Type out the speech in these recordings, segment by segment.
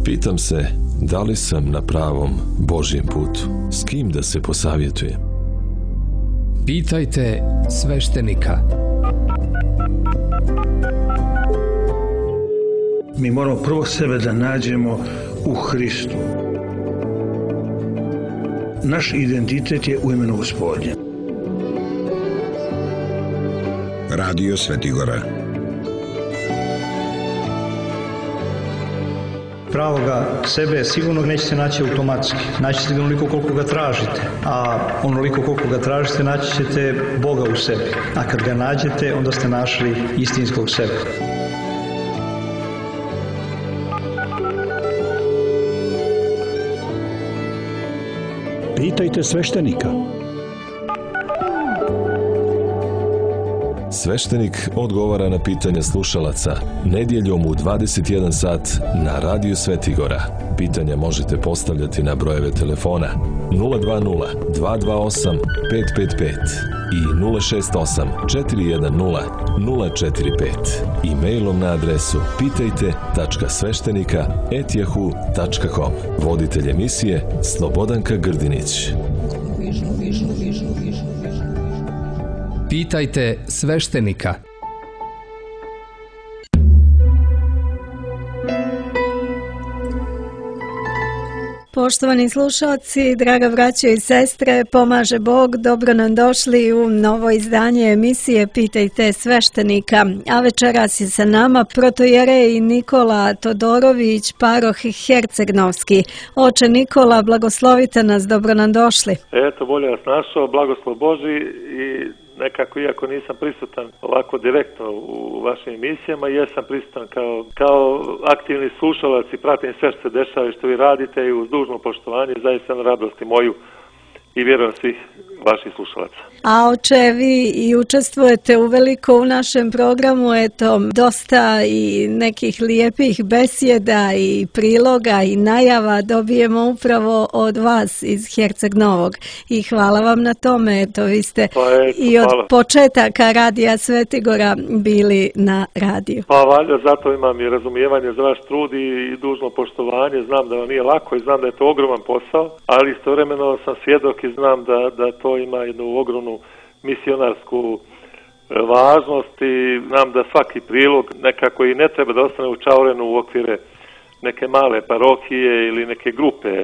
Pitam se, da li sam na pravom Božjem putu? S kim da se posavjetujem? Pitajte sveštenika. Mi moramo prvo sebe da nađemo u Hristu. Naš identitet je u imenu Gospodnje. Radio Svetigora. Pravoga sebe sigurno nećete naći automatski. Naći ćete ga onoliko koliko ga tražite. A onoliko koliko ga tražite naći ćete Boga u sebi. A kad ga nađete, onda ste našli istinskog sebe. Pitajte sveštenika. Sveštenik odgovara na pitanja slušalaca nedjeljom u 21 sat na Radio Svetigora. Pitanja možete postavljati na brojeve telefona 020 228 555 i 068 410 045 i mailom na adresu pitajte.sveštenika@yahoo.com. Voditelj emisije Slobodanka Grdinić. Pitajte sveštenika. Poštovani slušalci, draga braćo i sestre, pomaže Bog, dobro nam došli u novo izdanje emisije Pitajte sveštenika. A večeras je sa nama protojerej Nikola Todorović, paroh Herceg-Novski. Oče Nikola, blagoslovite nas, dobro nam došli. Eto, bolje vas našao, blagoslov Božji i nekako, iako nisam prisutan ovako direktno u vašim emisijama, jesam prisutan kao aktivni slušalac i pratim sve što se dešava i što vi radite i uz dužno poštovanje zaista na radosti moju i vjerujem svih vaših slušalaca. A oče, vi i učestvujete uveliko u našem programu, eto, dosta i nekih lijepih besjeda i priloga i najava dobijemo upravo od vas iz Herceg-Novog i hvala vam na tome, eto, vi ste i od početaka Radija Svetigora bili na radiju. Pa valjda, zato imam i razumijevanje za vaš trud i dužno poštovanje, znam da vam nije lako i znam da je to ogroman posao, ali istovremeno sam svjedok i znam da to ima jednu ogromnu misionarsku važnost i znam da svaki prilog nekako i ne treba da ostane učaureno u okvire neke male parohije ili neke grupe.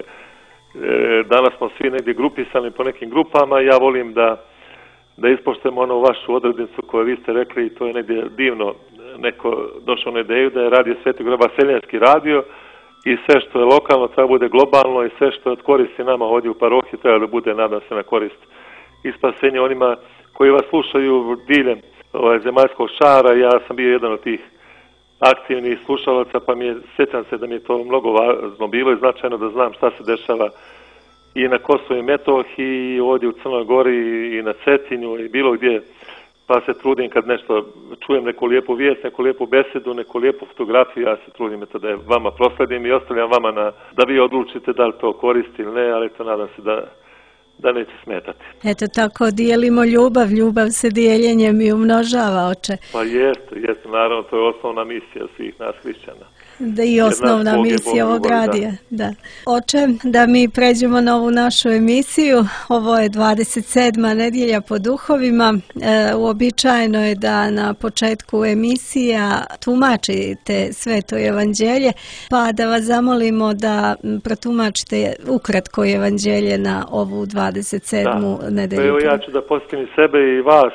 Danas smo svi negdje grupisani po nekim grupama i ja volim da ispoštujemo onu vašu odrednicu koju vi ste rekli i to je negdje divno neko došao na ideju da je Radio Svetigora vaseljanski radio i sve što je lokalno treba bude globalno i sve što je od koristi nama ovdje u parohiji treba da bude, nadam se, na korist i spasenje onima koji vas slušaju diljem zemaljskog šara. Ja sam bio jedan od tih aktivnih slušalaca, pa sjećam se da mi je to mnogo važno bilo i značajno da znam šta se dešava i na Kosovu i Metohiji, i ovdje u Crnoj Gori i na Cetinju i bilo gdje, pa se trudim kad nešto čujem, neku lijepu vijest, neku lijepu besedu, neku lijepu fotografiju, ja se trudim da je vama prosledim i ostavljam vama da vi odlučite da li to koristi ili ne, ali to nadam se da neće smetati. Eto tako dijelimo ljubav se dijeljenjem i umnožava, oče. Pa jeste, naravno, to je osnovna misija svih nas hrišćana. Da i osnovna misija ovog radija. Da. Oče, da mi pređemo na ovu našu emisiju. Ovo je 27. nedjelja po duhovima. Uobičajeno je da na početku emisija tumačite Sveto evanđelje, pa da vas zamolimo da protumačite ukratko evanđelje na ovu 27. nedjelju. Evo ja ću da posjetim i sebe i vas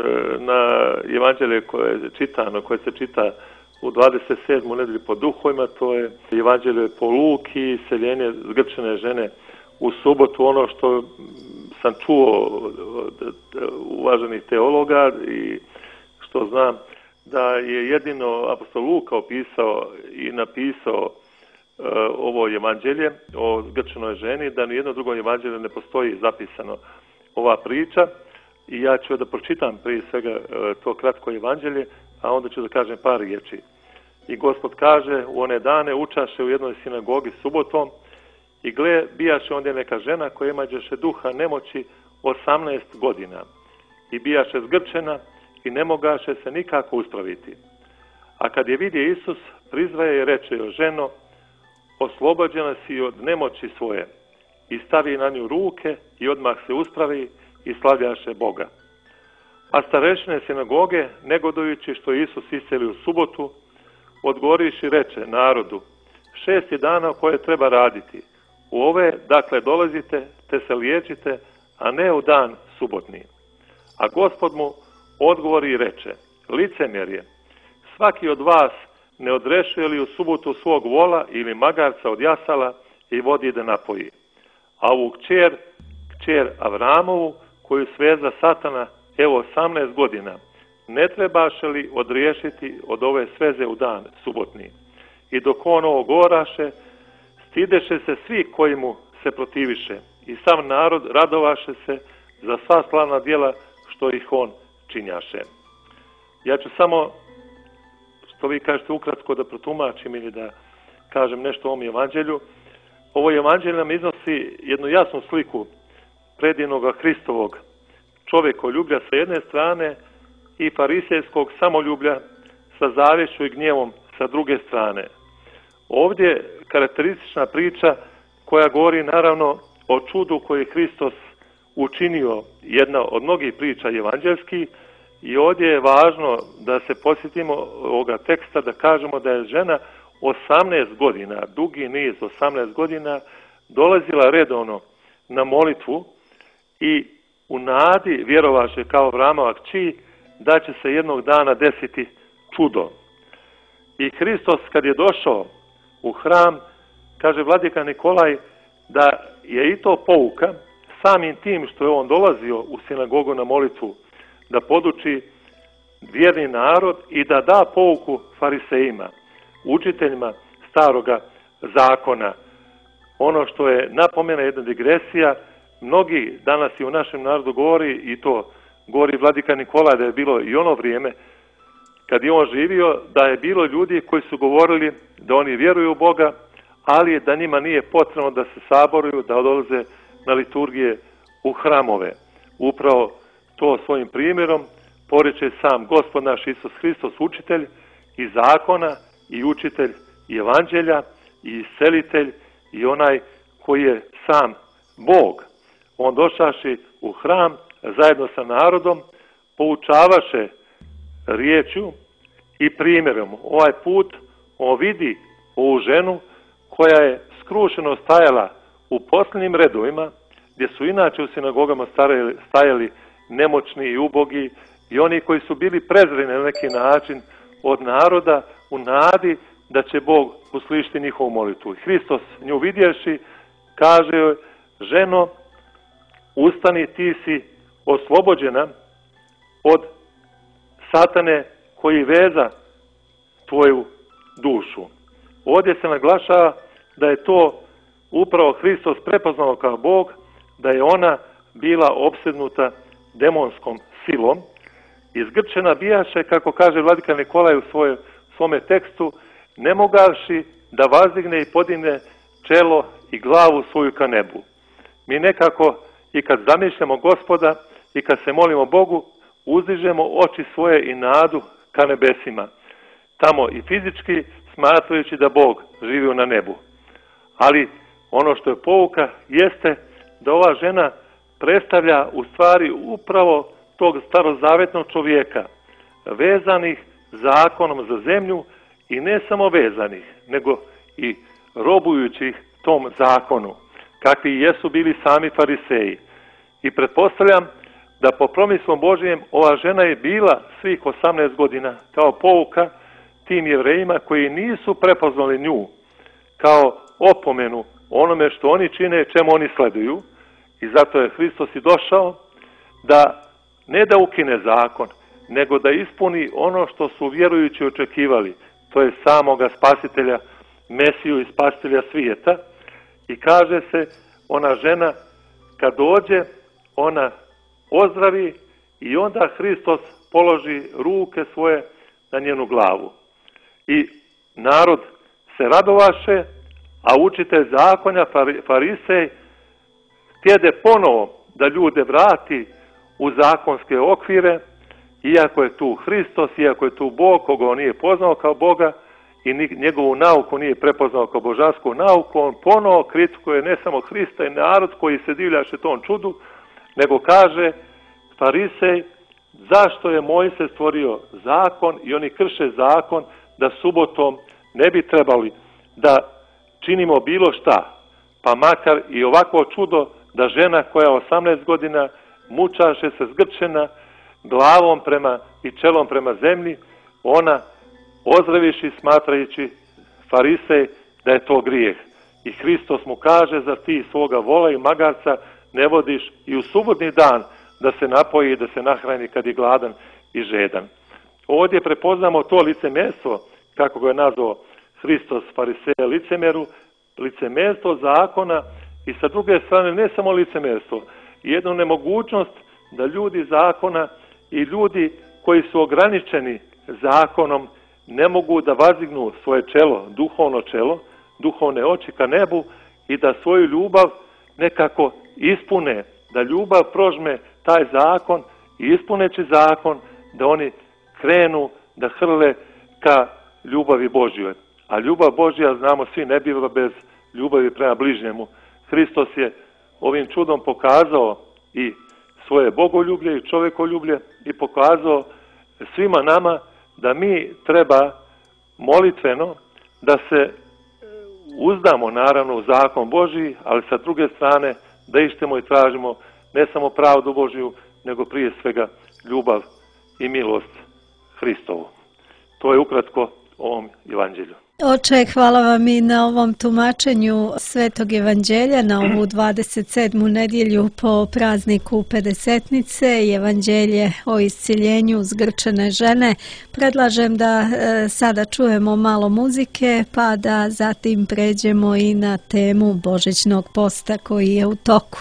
na evanđelje koje se čita u 27. nedjelju po duhovima, to je evanđelje po Luki, seljenje zgrčene žene u subotu. Ono što sam čuo od uvaženih teologa i što znam, da je jedino apostol Luka opisao i napisao ovo evanđelje o zgrčenoj ženi, da ni jedno drugo evanđelje ne postoji zapisano ova priča. I ja ću da pročitam prije svega to kratko evanđelje, a onda ću da kažem par riječi. I Gospod kaže, u one dane učaše u jednoj sinagogi subotom i gle, bijaše ondje neka žena koja imađeše duha nemoći 18 godina i bijaše zgrčena i ne mogaše se nikako uspraviti. A kad je vidio Isus, prizvaje i reče joj, ženo, oslobođena si od nemoći svoje. I stavi na nju ruke i odmah se uspravi i slavljaše Boga. A starešine sinagoge, negodujući što Isus isceli u subotu, odgovoriši reče narodu: 6 je dana koje treba raditi. U ove, dakle, dolazite, te se liječite, a ne u dan subotni. A Gospod mu odgovori i reče: licemjerje, svaki od vas ne odrešuje li u subotu svog vola ili magarca od jasala i vodi da napoji? A ovu kćer Avramovu, koju sveza Satana, evo 18 godina, ne trebaše li odriješiti od ove sveze u dan subotni? I dok on ovo govoraše, stideše se svi koji mu se protiviše, i sav narod radovaše se za sva slavna djela što ih on činjaše. Ja ću samo, što vi kažete, ukratko da protumačim ili da kažem nešto o ovom evanđelju. Ovo evanđelje nam iznosi jednu jasnu sliku predivnoga Hristovog čovjekoljublja sa jedne strane i farisejskog samoljublja sa zavješću i gnjevom sa druge strane. Ovdje je karakteristična priča koja govori naravno o čudu koji je Hristos učinio, jedna od mnogih priča evanđelskih, i ovdje je važno da se posjetimo ovoga teksta, da kažemo da je žena 18 godina, dugi niz 18 godina, dolazila redovno na molitvu i u nadi vjerovaše kao Avramova kći da će se jednog dana desiti čudo. I Hristos kad je došao u hram, kaže vladika Nikolaj da je i to pouka samim tim što je on dolazio u sinagogu na molitvu da poduči vjerni narod i da da pouku farisejima, učiteljima staroga zakona. Ono što je napomena, jedna digresija, mnogi danas i u našem narodu govori, i to govori vladika Nikolaj, da je bilo i ono vrijeme kad je on živio, da je bilo ljudi koji su govorili da oni vjeruju u Boga, ali da njima nije potrebno da se saboruju, da odlaze na liturgije u hramove. Upravo to svojim primjerom poreče sam Gospod naš Isus Hristos, učitelj i zakona i učitelj i evanđelja i iscelitelj i onaj koji je sam Bog. On došaši u hram zajedno sa narodom, poučavaše riječju i primjerom. Ovaj put on vidi ovu ženu koja je skrušeno stajala u posljednjim redovima, gdje su inače u sinagogama stajali nemoćni i ubogi i oni koji su bili prezreni na neki način od naroda u nadi da će Bog uslišiti njihovu molitvu. Hristos nju vidjevši kaže joj: ženo, ustani, ti si oslobođena od Satane koji veza tvoju dušu. Ovdje se naglašava da je to upravo Hristos prepoznao kao Bog, da je ona bila opsednuta demonskom silom, izgrčena bijaše, kako kaže vladika Nikolaj u svome tekstu, ne mogavši da vazdigne i podigne čelo i glavu svoju ka nebu. Mi nekako i kad zamišljamo Gospoda i kad se molimo Bogu, uzdižemo oči svoje i nadu ka nebesima, tamo i fizički, smatrajući da Bog živi na nebu. Ali ono što je pouka jeste da ova žena predstavlja u stvari upravo tog starozavetnog čovjeka, vezanih zakonom za zemlju, i ne samo vezanih, nego i robujućih tom zakonu, kakvi jesu bili sami fariseji. I pretpostavljam da po promislom Božijem ova žena je bila svih 18 godina kao pouka tim Jevrejima koji nisu prepoznali nju kao opomenu onome što oni čine, čemu oni sleduju, i zato je Hristos i došao da ne da ukine zakon, nego da ispuni ono što su vjerujući očekivali, to je samoga spasitelja, Mesiju i spasitelja svijeta. I kaže se, ona žena kad dođe, ona ozdravi i onda Hristos položi ruke svoje na njenu glavu. I narod se radovaše, a učitelj zakonja, farisej, htjede ponovo da ljude vrati u zakonske okvire, iako je tu Hristos, iako je tu Bog koga on nije poznao kao Boga, i njegovu nauku nije prepoznao kao božansku nauku, on ponovo kritikuje ne samo Hrista i narod koji se divljaše tom čudu, nego kaže farisej, zašto je Mojsije stvorio zakon i oni krše zakon da subotom ne bi trebali da činimo bilo šta, pa makar i ovako čudo da žena koja 18 godina mučaše se zgrčena glavom i čelom prema zemlji, ona ozdraviši smatrajući farisej da je to grijeh. I Hristos mu kaže, zar ti svoga vola i magarca ne vodiš i u subotni dan da se napoji i da se nahrani kad je gladan i žedan. Ovdje prepoznamo to licemjerstvo, kako ga je nazvao Hristos fariseja licemjerstvo zakona i sa druge strane ne samo licemjerstvo, jednu nemogućnost da ljudi zakona i ljudi koji su ograničeni zakonom ne mogu da vazignu svoje čelo, duhovne oči ka nebu i da svoju ljubav nekako ispune, da ljubav prožme taj zakon i ispuneći zakon da oni krenu da hrle ka ljubavi Božjoj. A ljubav Božja, znamo svi, ne biva bez ljubavi prema bližnjemu. Hristos je ovim čudom pokazao i svoje bogoljublje i čovjekoljublje i pokazao svima nama da mi treba molitveno da se uzdamo naravno u zakon Božji, ali sa druge strane da ištemo i tražimo ne samo pravdu Božju, nego prije svega ljubav i milost Hristovu. To je ukratko ovom evanđelju. Oče, hvala vam i na ovom tumačenju Svetog evanđelja na ovu 27. nedjelju po prazniku Pedesetnice i evanđelje o isciljenju zgrčene žene. Predlažem da sada čujemo malo muzike, pa da zatim pređemo i na temu Božićnog posta koji je u toku.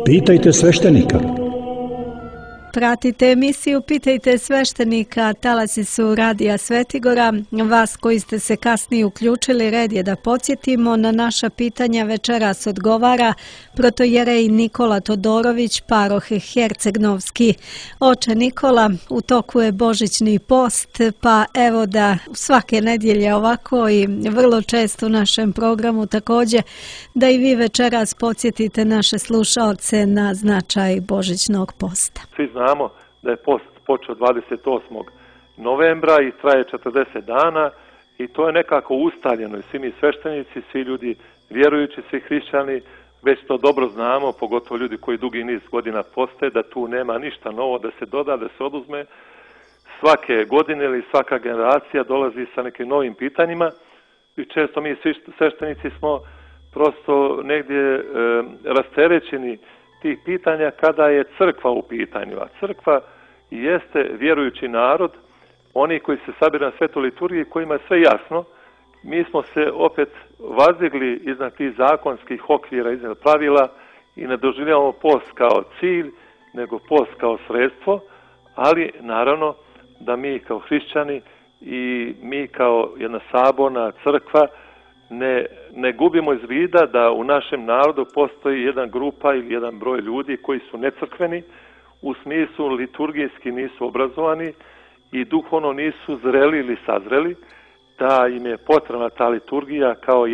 Pitajte sveštenika. Pratite emisiju Pitajte sveštenika, talasi su Radija Svetigora. Vas koji ste se kasnije uključili, red je da podsjetimo, na naša pitanja večeras odgovara protojerej Nikola Todorović, paroh Herceg-Novski. Oče Nikola, u toku je božićni post, pa evo da svake nedjelje ovako i vrlo često u našem programu također, da i vi večeras podsjetite naše slušaoce na značaj božićnog posta. Svi znamo da je post počeo 28. novembra i traje 40 dana i to je nekako ustaljeno i svi mi sveštenici, svi ljudi vjerujući, svi hrišćani već to dobro znamo, pogotovo ljudi koji dugi niz godina poste, da tu nema ništa novo da se doda, da se oduzme. Svake godine ili svaka generacija dolazi sa nekim novim pitanjima i često mi sveštenici smo prosto negdje rasterećeni tih pitanja kada je crkva u pitanju. A crkva jeste vjerujući narod, oni koji se sabira na svetu liturgiji, kojima je sve jasno. Mi smo se opet vazdigli iznad tih zakonskih okvira, iznad pravila i ne doživljavamo post kao cilj, nego post kao sredstvo, ali naravno da mi kao hrišćani i mi kao jedna saborna crkva ne gubimo iz vida da u našem narodu postoji jedna grupa ili jedan broj ljudi koji su necrkveni, u smislu liturgijski nisu obrazovani i duhovno nisu zreli ili sazreli, da im je potrebna ta liturgija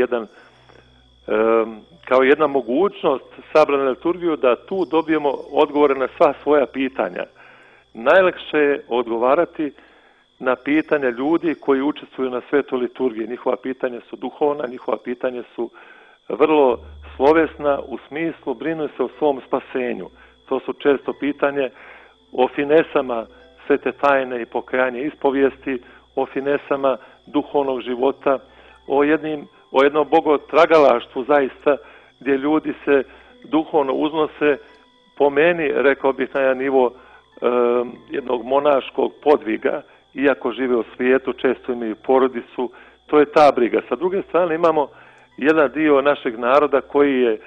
kao jedna mogućnost sabrane liturgiju da tu dobijemo odgovore na sva svoja pitanja. Najlakše je odgovarati na pitanja ljudi koji učestvuju na svetoj liturgiji. Njihova pitanja su duhovna, njihova pitanja su vrlo slovesna, u smislu brinu se o svom spasenju. To su često pitanje o finesama svete tajne i pokajanja ispovijesti, o finesama duhovnog života, o jednom bogotragalaštvu zaista, gdje ljudi se duhovno uznose, po meni, rekao bih, na jedan nivo jednog monaškog podviga, iako žive u svijetu, često imaju porodicu, to je ta briga. Sa druge strane imamo jedan dio našeg naroda koji je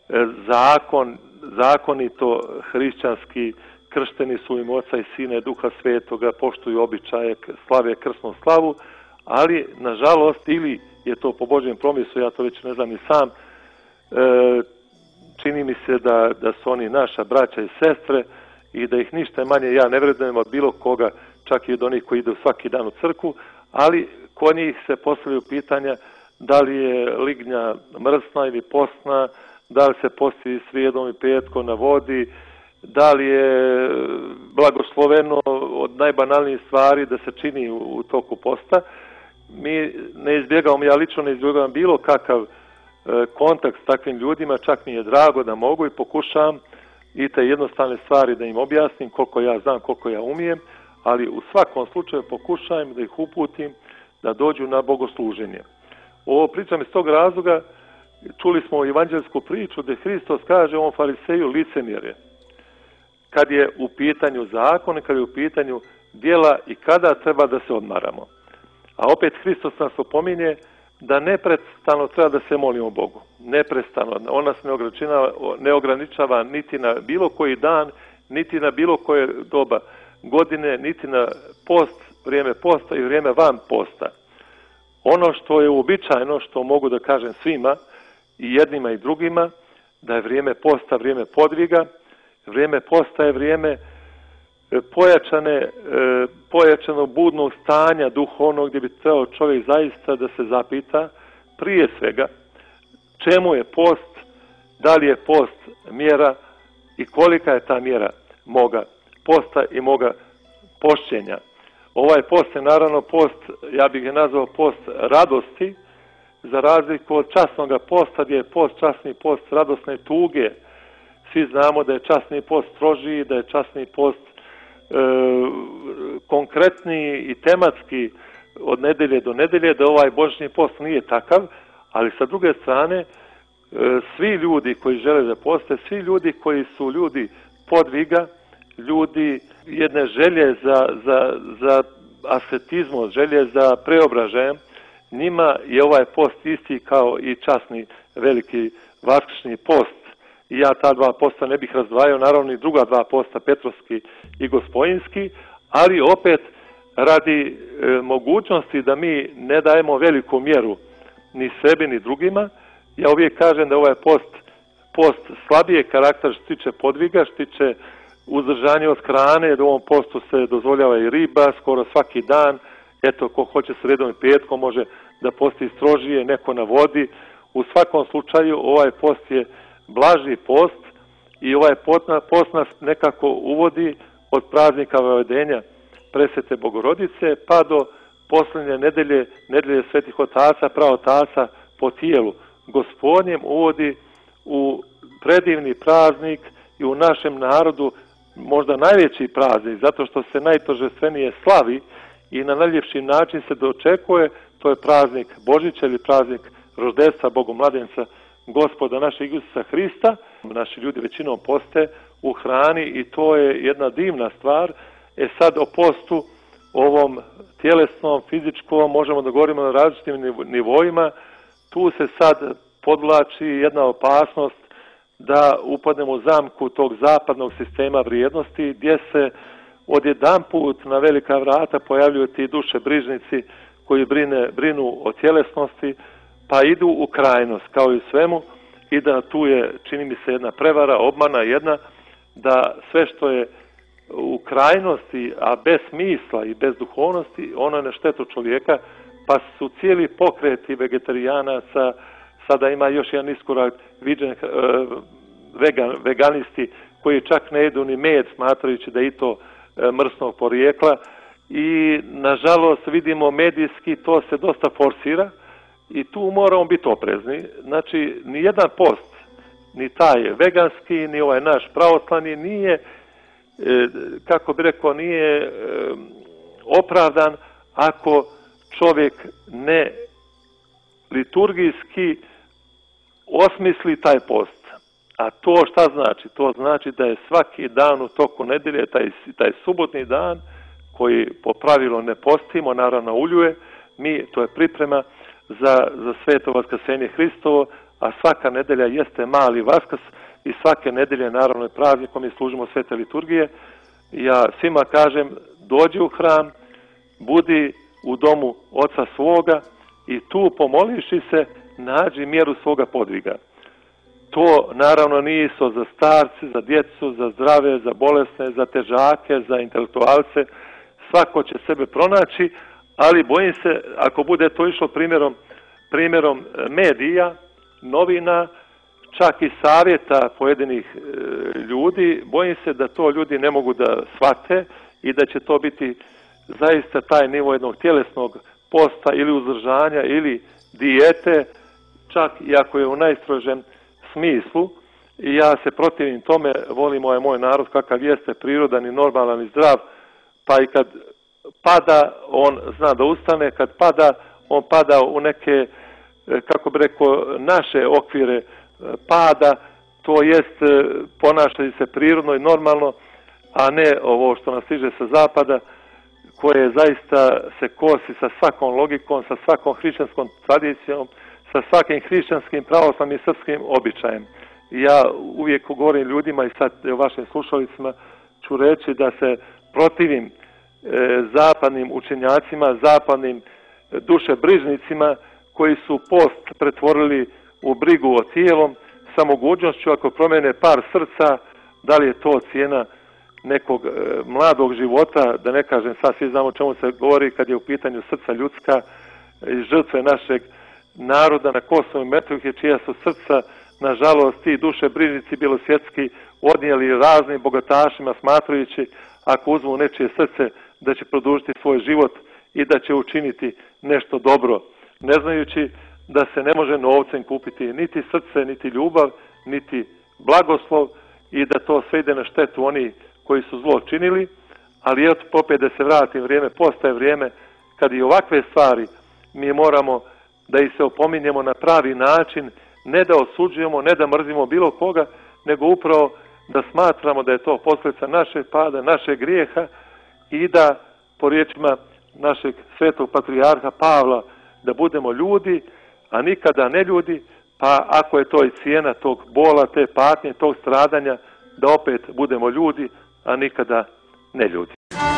zakonito hrišćanski, kršteni su im Oca i Sina i Duha Svetoga, poštuju običaje, slave krsnu slavu, ali nažalost, ili je to po Božjem promisu, ja to već ne znam i sam, čini mi se da su oni naša braća i sestre i da ih ništa manje ja ne vrednujem od bilo koga, čak i od onih koji idu svaki dan u crkvu, ali kod njih se postavljaju pitanja da li je lignja mrsna ili postna, da li se posti srijedom i petkom na vodi, da li je blagosloveno od najbanalnijih stvari da se čini u toku posta. Mi ne izbjegavamo, ja lično ne izbjegavam bilo kakav kontakt s takvim ljudima, čak mi je drago da mogu i pokušavam i te jednostavne stvari da im objasnim koliko ja znam, koliko ja umijem, ali u svakom slučaju pokušavam da ih uputim da dođu na bogosluženje. Ovo pričam iz tog razloga, čuli smo evanđelsku priču gdje Hristos kaže ovom fariseju licemjerje. Kad je u pitanju zakon, kad je u pitanju djela i kada treba da se odmaramo. A opet Hristos nas opominje da neprestano treba da se molimo Bogu. Neprestano. On nas ne ograničava niti na bilo koji dan, niti na bilo koje doba godine, niti na post, vrijeme posta i vrijeme van posta. Ono što je uobičajeno, što mogu da kažem svima, i jednima i drugima, da je vrijeme posta vrijeme podviga, vrijeme posta je vrijeme pojačanog budnog stanja duhovnog, gdje bi trebao čovjek zaista da se zapita prije svega čemu je post, da li je post mjera i kolika je ta mjera moga posta i moga pošćenja. Ovaj post je naravno post, ja bih ga nazvao post radosti, za razliku od časnoga posta, gdje je post, časni post radosne tuge. Svi znamo da je časni post strožiji, da je časni post konkretniji i tematski od nedelje do nedelje, da ovaj božićni post nije takav, ali sa druge strane svi ljudi koji žele da poste, svi ljudi koji su ljudi podviga, ljudi jedne želje za asketizmom, želje za preobražajem, njima je ovaj post isti kao i časni veliki vaskršnji post. i ja ta dva posta ne bih razdvajao, naravno i druga dva posta, Petrovski i Gospojinski, ali opet radi mogućnosti da mi ne dajemo veliku mjeru ni sebi ni drugima. Ja uvijek kažem da ovaj post slabije karakter što tiče podviga, što tiče uzdržanja od hrane, da u ovom postu se dozvoljava i riba skoro svaki dan. Eto, ko hoće sredom i petkom može da posti strožije, neko na vodi. U svakom slučaju ovaj post je blaži post i ovaj post nas nekako uvodi od praznika Vavedenja Presvete Bogorodice pa do posljednje nedelje Svetih otaca, praotaca po tijelu. Gospodnjem uvodi u predivni praznik i u našem narodu možda najveći praznik, zato što se najtožestvenije slavi i na najljepši način se dočekuje, to je praznik Božića ili praznik roždestva Bogomladenca Gospoda našeg Isusa Hrista. Naši ljudi većinom poste u hrani i to je jedna divna stvar. Sad o postu, ovom tjelesnom, fizičkom, možemo da govorimo na različitim nivoima. Tu se sad podvlači jedna opasnost da upadnemo u zamku tog zapadnog sistema vrijednosti gdje se odjedanput na velika vrata pojavljuju ti dušebrižnici koji brinu o tjelesnosti, pa idu u krajnost kao i u svemu i da tu je, čini mi se, jedna prevara, obmana jedna, da sve što je u krajnosti, a bez smisla i bez duhovnosti, ono je na štetu čovjeka, pa su cijeli pokreti vegetarijanaca, sada ima još jedan iskorak, viđen veganisti koji čak ne jedu ni med, smatrajući da je i to mrsnog porijekla. I nažalost vidimo medijski to se dosta forsira i tu moramo biti oprezni. Znači, ni jedan post, ni taj veganski, ni ovaj naš pravoslavni nije, kako bi rekao, nije opravdan ako čovjek ne liturgijski osmisli taj post. A to šta znači? To znači da je svaki dan u toku nedelje, taj subotni dan, koji po pravilu ne postimo, naravno uljuje, to je priprema za sveto vaskrsenje Hristovo, a svaka nedelja jeste mali Vaskrs i svake nedelje naravno je praznikom i služimo svete liturgije. Ja svima kažem, dođi u hram, budi u domu oca svoga i tu pomoliši se, nađi mjeru svoga podviga. To naravno nisu za starci, za djecu, za zdrave, za bolesne, za težake, za intelektualce. Svako će sebe pronaći, ali bojim se, ako bude to išlo primjerom medija, novina, čak i savjeta pojedinih ljudi, bojim se da to ljudi ne mogu da shvate i da će to biti zaista taj nivo jednog tjelesnog posta ili uzdržanja ili dijete, čak i ako je u najstrožem smislu. I ja se protivim tome, volim ovaj moj narod kakav jeste, prirodan i normalan i zdrav, pa i kad pada, on zna da ustane, kad pada, on pada u neke, kako bi rekao, naše okvire pada, to jest ponašaju se prirodno i normalno, a ne ovo što nas stiže sa zapada, koje zaista se kosi sa svakom logikom, sa svakom hrišćanskom tradicijom, sa svakim hrišćanskim, pravoslavnim i srpskim običajem. Ja uvijek govorim ljudima i sad u vašim slušalicima ću reći da se protivim zapadnim učenjacima, zapadnim dušebrižnicima koji su post pretvorili u brigu o tijelom sa mogućnošću ako promene par srca, da li je to cijena nekog mladog života, da ne kažem sad svi znamo o čemu se govori kad je u pitanju srca ljudska i žrtve našeg naroda na Kosovu i Metohiji, čija su srca, nažalost, ti dušebrižnici bjelosvjetski odnijeli raznim bogatašima, smatrajući ako uzmu nečije srce da će produžiti svoj život i da će učiniti nešto dobro, ne znajući da se ne može novcem kupiti niti srce, niti ljubav, niti blagoslov i da to sve ide na štetu oni koji su zlo činili. Ali eto, opet da se vratim, vrijeme postaje vrijeme kad i ovakve stvari mi moramo da ih se opominjemo na pravi način, ne da osuđujemo, ne da mrzimo bilo koga, nego upravo da smatramo da je to posljedica našeg pada, našeg grijeha i da, po riječima našeg svetog patrijarha Pavla, da budemo ljudi, a nikada ne ljudi, pa ako je to i cijena tog bola, te patnje, tog stradanja, da opet budemo ljudi, a nikada ne ljudi.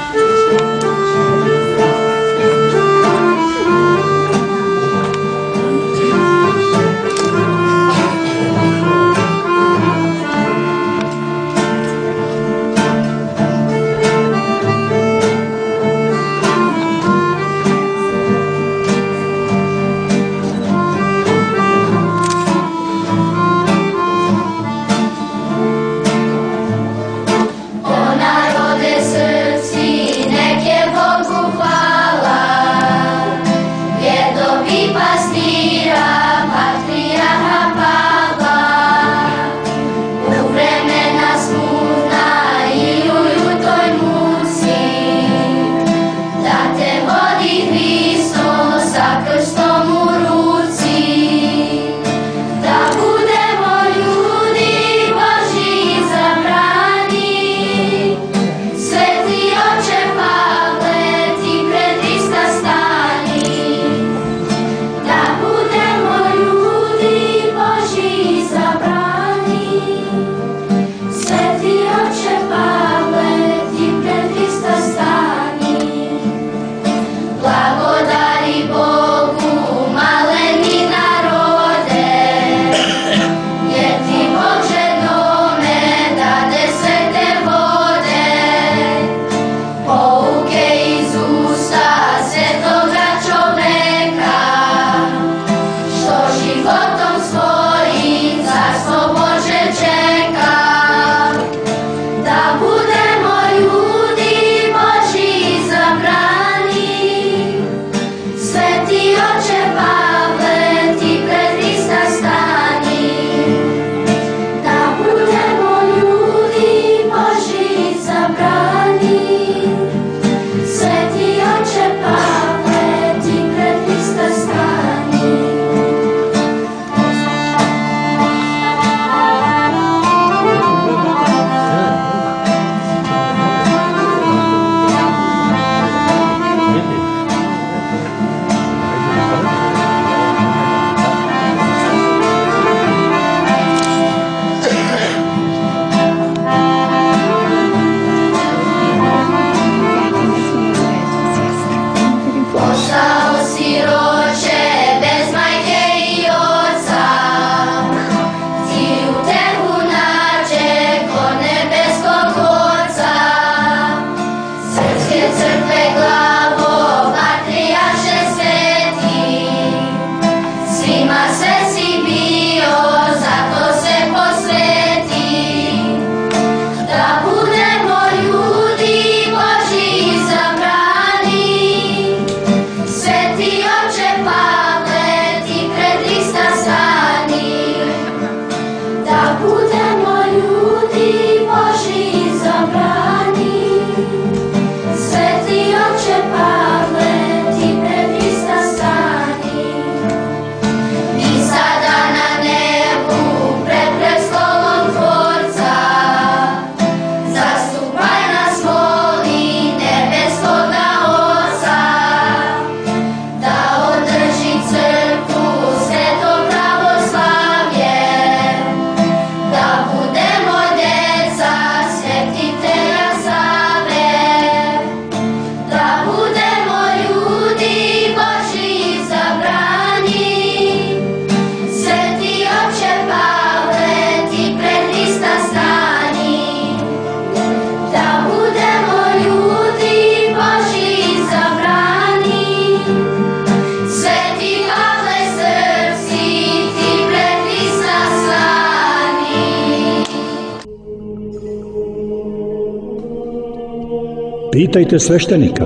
Pitajte sveštenika.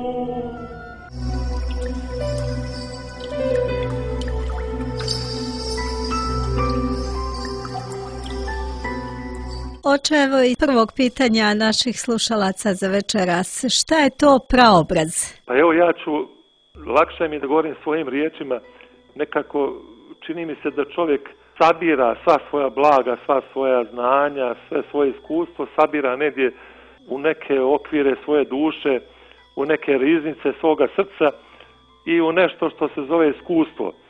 Oče, evo i prvog pitanja naših slušalaca za večeras. Šta je to praobraz? Pa evo, ja ću, lakše mi da govorim svojim riječima, nekako čini mi se da čovjek sabira sva svoja blaga, sva svoja znanja, sve svoje iskustvo, sabira negdje u neke okvire svoje duše, u neke riznice svoga srca i u nešto što se zove iskustvo.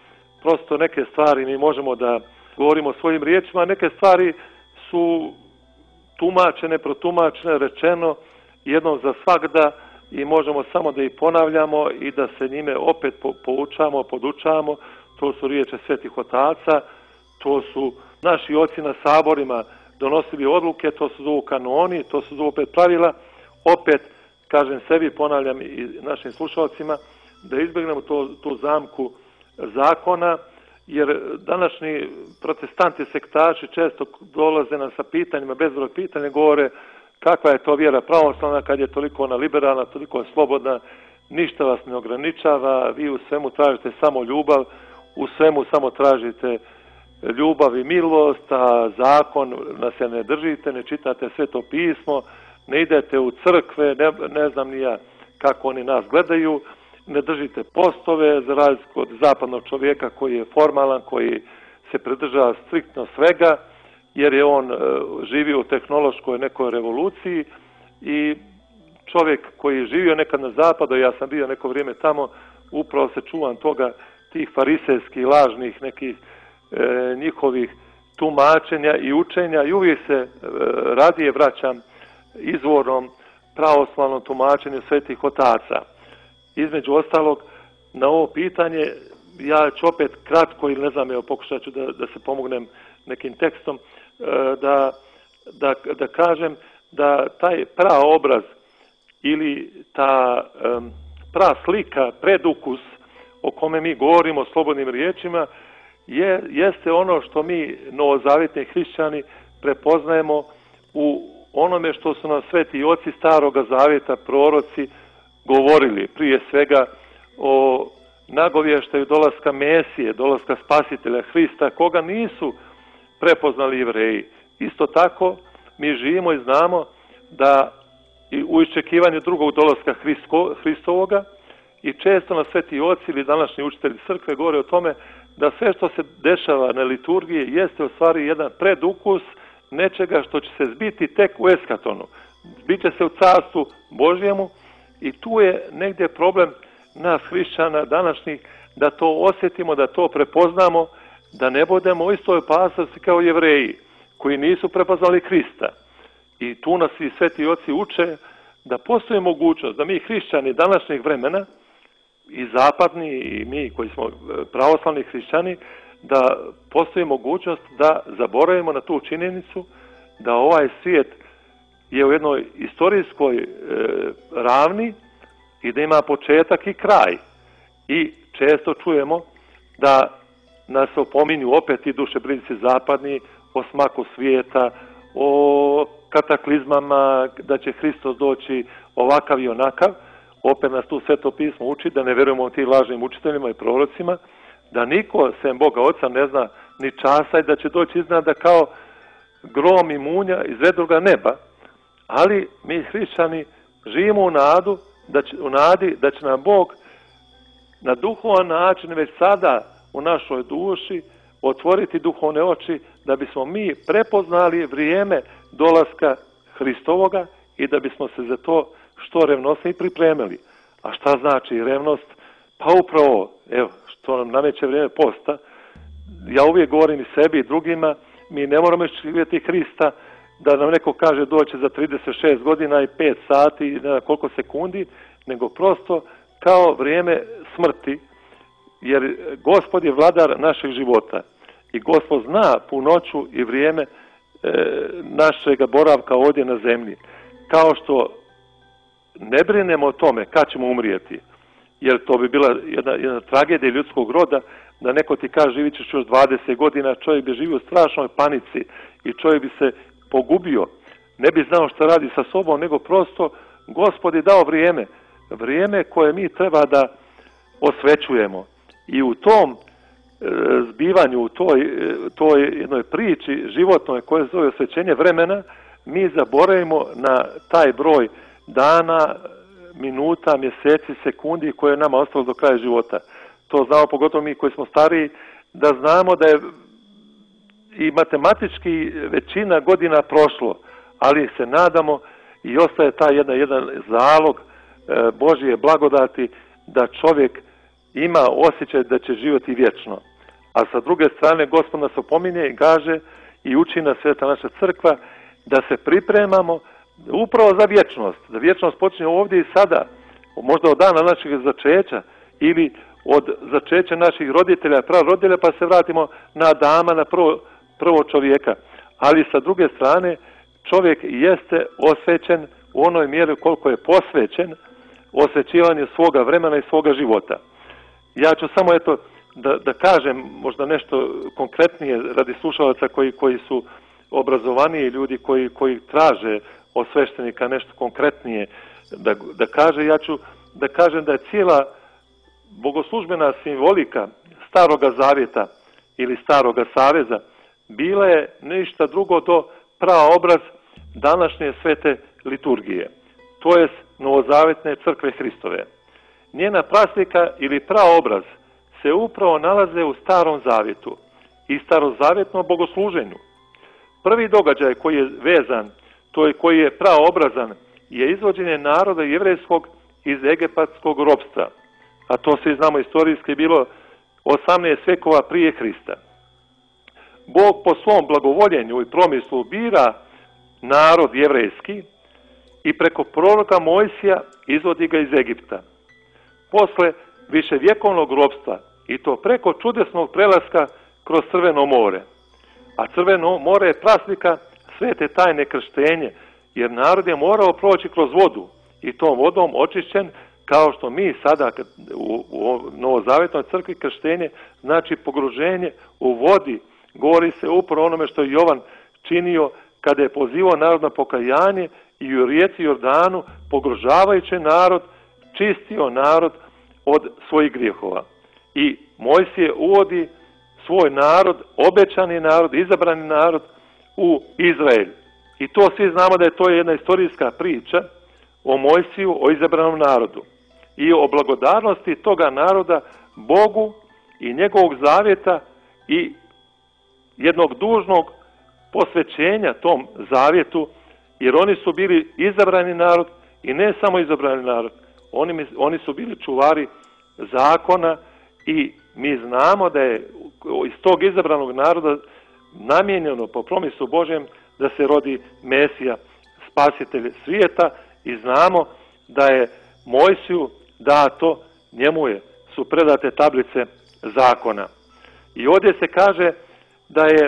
prosto neke stvari mi možemo da govorimo svojim riječima, neke stvari su tumačene, protumačene, rečeno jednom za svagda i možemo samo da ih ponavljamo i da se njime opet poučamo, podučavamo. To su riječi svetih otaca, to su naši oci na saborima donosili odluke, to su zovu kanoni, to su zovu opet pravila. Opet, kažem sebi, ponavljam i našim slušalcima, da izbjegnemo tu zamku zakona, jer današnji protestanti, sektaši često dolaze nam sa pitanjima, bezbroj pitanja, govore kakva je to vjera pravoslavna kad je toliko ona liberalna, toliko slobodna, ništa vas ne ograničava, vi u svemu tražite samo ljubav, u svemu samo tražite ljubav i milost, a zakon nas se ne držite, ne čitate Sveto pismo, ne idete u crkve, ne znam ni ja kako oni nas gledaju, ne držite postove, za razliku od zapadnog čovjeka koji je formalan, koji se pridržava striktno svega, jer je on živio u tehnološkoj nekoj revoluciji i čovjek koji je živio nekad na zapadu, ja sam bio neko vrijeme tamo, upravo se čuvam toga, tih farisejskih, lažnih nekih njihovih tumačenja i učenja i uvijek se radije vraćam izvornom pravoslavnom tumačenju svetih otaca. Između ostalog, na ovo pitanje, ja ću opet kratko, ili ne znam, evo pokušat ću da se pomognem nekim tekstom, da kažem da taj praobraz ili ta praslika, predukus o kome mi govorimo slobodnim riječima, jeste ono što mi novozavjetni hrišćani prepoznajemo u onome što su nam sveti oci Staroga Zavjeta, proroci, govorili, prije svega o nagovještaju dolaska Mesije, dolaska Spasitelja Hrista, koga nisu prepoznali Jevreji. Isto tako, mi živimo i znamo da u iščekivanju drugog dolaska Hristovoga i često na sveti oci ili današnji učitelji crkve govore o tome da sve što se dešava na liturgiji jeste u stvari jedan predukus nečega što će se zbiti tek u eskatonu. Zbit će se u carstvu Božjemu i tu je negdje problem nas hrišćana današnjih da to osjetimo, da to prepoznamo, da ne budemo u istoj opasnosti kao Jevreji koji nisu prepoznali Krista. I tu nas i sveti oci uče da postoji mogućnost da mi hrišćani današnjeg vremena i zapadni i mi koji smo pravoslavni hrišćani, da postoji mogućnost da zaboravimo na tu činjenicu da ovaj svijet je u jednoj istorijskoj ravni i da ima početak i kraj. I često čujemo da nas opominju opet i dušebrižnici zapadni o smaku svijeta, o kataklizmama, da će Hristos doći ovakav i onakav. Opet nas tu Sveto pismo uči da ne vjerujemo tim lažnim učiteljima i prorocima, da niko sem Boga Oca ne zna ni časa i da će doći iznenada kao grom i munja iz vedroga neba. Ali mi hrišćani živimo u nadi da će nam Bog na duhovan način već sada u našoj duši otvoriti duhovne oči da bismo mi prepoznali vrijeme dolaska Hristovoga i da bismo se za to što revnosnije pripremili. A šta znači revnost? Pa upravo, evo, što nam nameće vrijeme posta, ja uvijek govorim i sebi i drugima, mi ne moramo živjeti Hrista da nam neko kaže doće za 36 godina i 5 sati i ne znam koliko sekundi, nego prosto kao vrijeme smrti, jer Gospod je vladar našeg života i Gospod zna punoću i vrijeme našeg boravka ovdje na zemlji. Kao što ne brinemo o tome kad ćemo umrijeti, jer to bi bila jedna tragedija ljudskog roda, da neko ti kaže živit ćeš još 20 godina, čovjek bi živio u strašnoj panici i čovjek bi se pogubio, ne bi znao šta radi sa sobom, nego prosto Gospod je dao vrijeme koje mi treba da osvećujemo. I u tom zbivanju, u toj jednoj priči životnoj koja se zove osvećenje vremena, mi zaboravimo na taj broj dana, minuta, mjeseci, sekundi koje je nama ostalo do kraja života. To znamo pogotovo mi koji smo stariji, da znamo da je i matematički većina godina prošlo, ali se nadamo i ostaje taj jedan zalog Božje blagodati da čovjek ima osjećaj da će živjeti vječno. A sa druge strane, Gospod nas opominje i kaže i uči nas Sveta naša crkva da se pripremamo upravo za vječnost. Da vječnost počinje ovdje i sada, možda od dana našeg začeća ili od začeća naših roditelja, praroditelja, pa se vratimo na Adama, na prvo čovjeka. Ali sa druge strane, čovjek jeste osvećen u onoj mjeri koliko je posvećen osvećivanju svoga vremena i svoga života. Ja ću samo da kažem možda nešto konkretnije radi slušalaca koji su obrazovaniji ljudi koji traže od sveštenika nešto konkretnije da kaže. Ja ću da kažem da je cijela bogoslužbena simbolika Staroga Zavjeta ili Staroga Saveza bila je ništa drugo do praobraz današnje svete liturgije, to jest Novozavjetne crkve Hristove. Njena praslika ili praobraz se upravo nalaze u Starom Zavjetu i starozavjetnom bogosluženju. Prvi događaj koji je vezan, to je koji je praobrazan, je izvođenje naroda jevrejskog iz egipatskog ropstva, a to svi znamo istorijski bilo 18 vekova prije Hrista. Bog po svom blagovoljenju i promislu bira narod jevrejski i preko proroka Mojsija izvodi ga iz Egipta. Posle viševjekovnog ropstva, i to preko čudesnog prelaska kroz Crveno more. A Crveno more je praslika svete tajne krštenje, jer narod je morao proći kroz vodu i tom vodom očišćen, kao što mi sada u Novozavjetnoj crkvi krštenje znači pogruženje u vodi. Govori se upravo onome što je Jovan činio kada je pozivao narod na pokajanje i u rijeci Jordanu, pogružavajući narod, čistio narod od svojih grijehova. I Mojsije uvodi svoj narod, obećani narod, izabrani narod u Izrael. I to svi znamo da je to jedna istorijska priča o Mojsiju, o izabranom narodu i o blagodarnosti toga naroda Bogu i njegovog zavjeta i jednog dužnog posvećenja tom zavjetu, jer oni su bili izabrani narod i ne samo izabrani narod, oni su bili čuvari zakona i mi znamo da je iz tog izabranog naroda namijenjeno po promisu Božjem da se rodi Mesija, spasitelj svijeta, i znamo da je Mojsiju dato, njemu su predate tablice zakona. I ovdje se kaže da je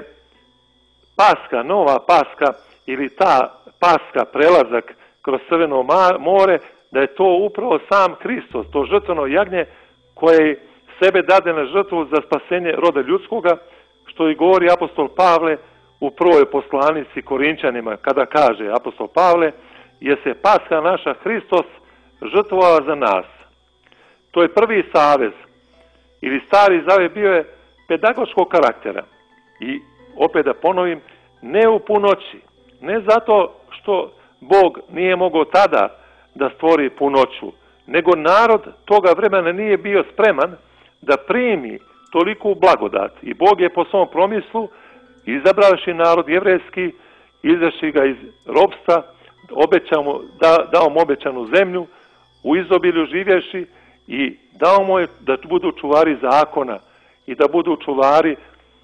Paska, nova Paska ili ta Paska, prelazak kroz Crveno more, da je to upravo sam Hristos, to žrtveno jagnje koje sebe dade na žrtvu za spasenje roda ljudskoga, što i govori apostol Pavle u prvoj poslanici Korinčanima, kada kaže apostol Pavle, je se Paska naša Hristos žrtvovala za nas. To je prvi savez, ili Stari Zavjet bio je pedagoškog karaktera. I opet da ponovim, ne u punoći, ne zato što Bog nije mogao tada da stvori punoću, nego narod toga vremena nije bio spreman da primi toliku blagodat. I Bog je po svom promislu, izabravši narod jevrejski, izašli ga iz ropstva, dao mu obećanu zemlju, u izobilju živješi, i dao mu je da budu čuvari zakona i da budu čuvari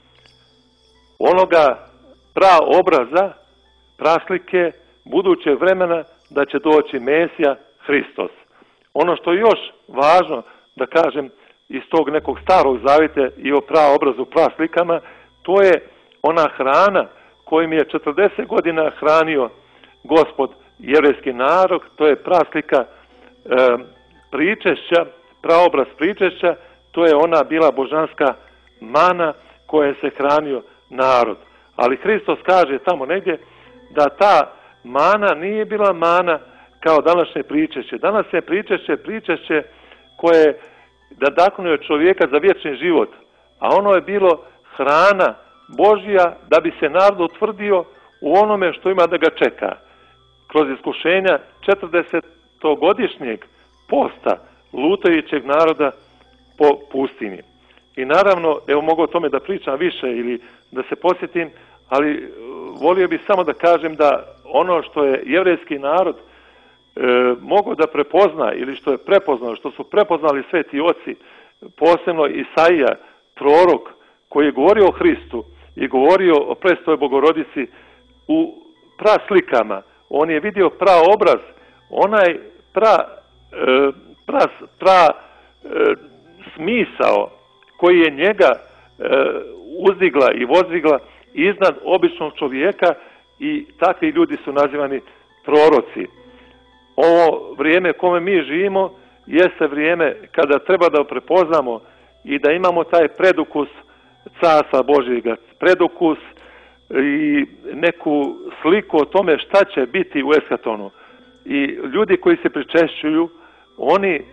onoga praobraza, praslike budućeg vremena da će doći Mesija Hristos. Ono što je još važno da kažem iz tog nekog Starog Zavjeta i o praobrazu, praslikama, to je ona hrana kojim je 40 godina hranio Gospod jevrejski narod, to je praslika pričešća, praobraz pričešća, to je ona bila božanska mana koja se hranio narod. Ali Hristos kaže tamo negdje da ta mana nije bila mana kao današnje pričešće. Danas je pričešće koje nadahnuje čovjeka za vječni život, a ono je bilo hrana Božja da bi se narod utvrdio u onome što ima da ga čeka. Kroz iskušenja 40-godišnjeg posta lutajućeg naroda po pustinji. I naravno, evo mogu o tome da pričam više ili da se posjetim, ali volio bih samo da kažem da ono što je jevrejski narod mogao da prepozna ili što je prepoznao, što su prepoznali sveti oci, posebno Isaija, prorok, koji je govorio o Hristu i govorio o Presvetoj Bogorodici u praslikama. On je vidio praobraz, onaj smisao koji je njega uzdigla i vozdigla iznad običnog čovjeka, i takvi ljudi su nazivani proroci. Ovo vrijeme kome mi živimo jeste vrijeme kada treba da prepoznamo i da imamo taj predukus Carstva Božjega, predukus i neku sliku o tome šta će biti u eskatonu. I ljudi koji se pričešćuju, oni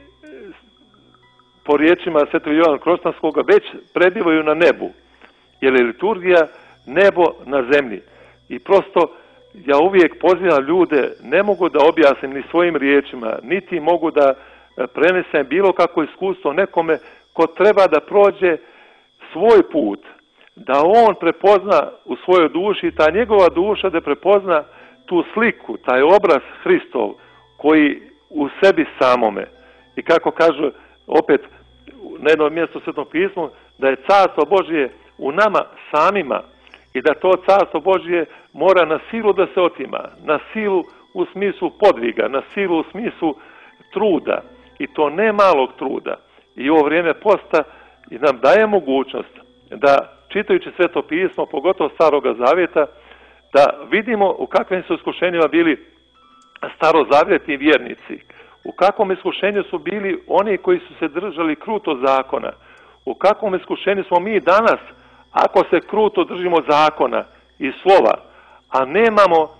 po riječima Svetog Jovana Krostanskoga već prebivaju na nebu, jer je liturgija nebo na zemlji. I prosto ja uvijek pozivam ljude, ne mogu da objasnim ni svojim riječima, niti mogu da prenesem bilo kakvo iskustvo nekome ko treba da prođe svoj put, da on prepozna u svojoj duši, ta njegova duša da prepozna tu sliku, taj obraz Hristov koji u sebi samome. I kako kažu opet na jednom mjestu u Svetom pismu, da je Carstvo Božje u nama samima i da to Carstvo Božje mora na silu da se otima, na silu u smislu podviga, na silu u smislu truda, i to ne malog truda. I ovo vrijeme posta nam daje mogućnost da, čitajući Sveto pismo, pogotovo Staroga Zavjeta, da vidimo u kakvim su iskušenjima bili starozavjetni vjernici, u kakvom iskušenju su bili oni koji su se držali kruto zakona, u kakvom iskušenju smo mi danas ako se kruto držimo zakona i slova, a nemamo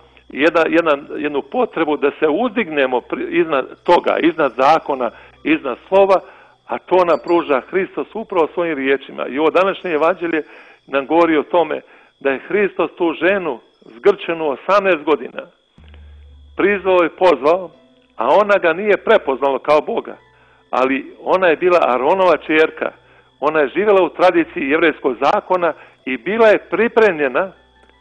jednu potrebu da se uzdignemo iznad toga, iznad zakona, iznad slova, a to nam pruža Hristos upravo svojim riječima. I ovo današnje evanđelje nam govori o tome da je Hristos tu ženu zgrčenu 18 godina prizvao i pozvao, a ona ga nije prepoznala kao Boga, ali ona je bila Aronova ćerka, ona je živjela u tradiciji jevrejskog zakona i bila je pripremljena,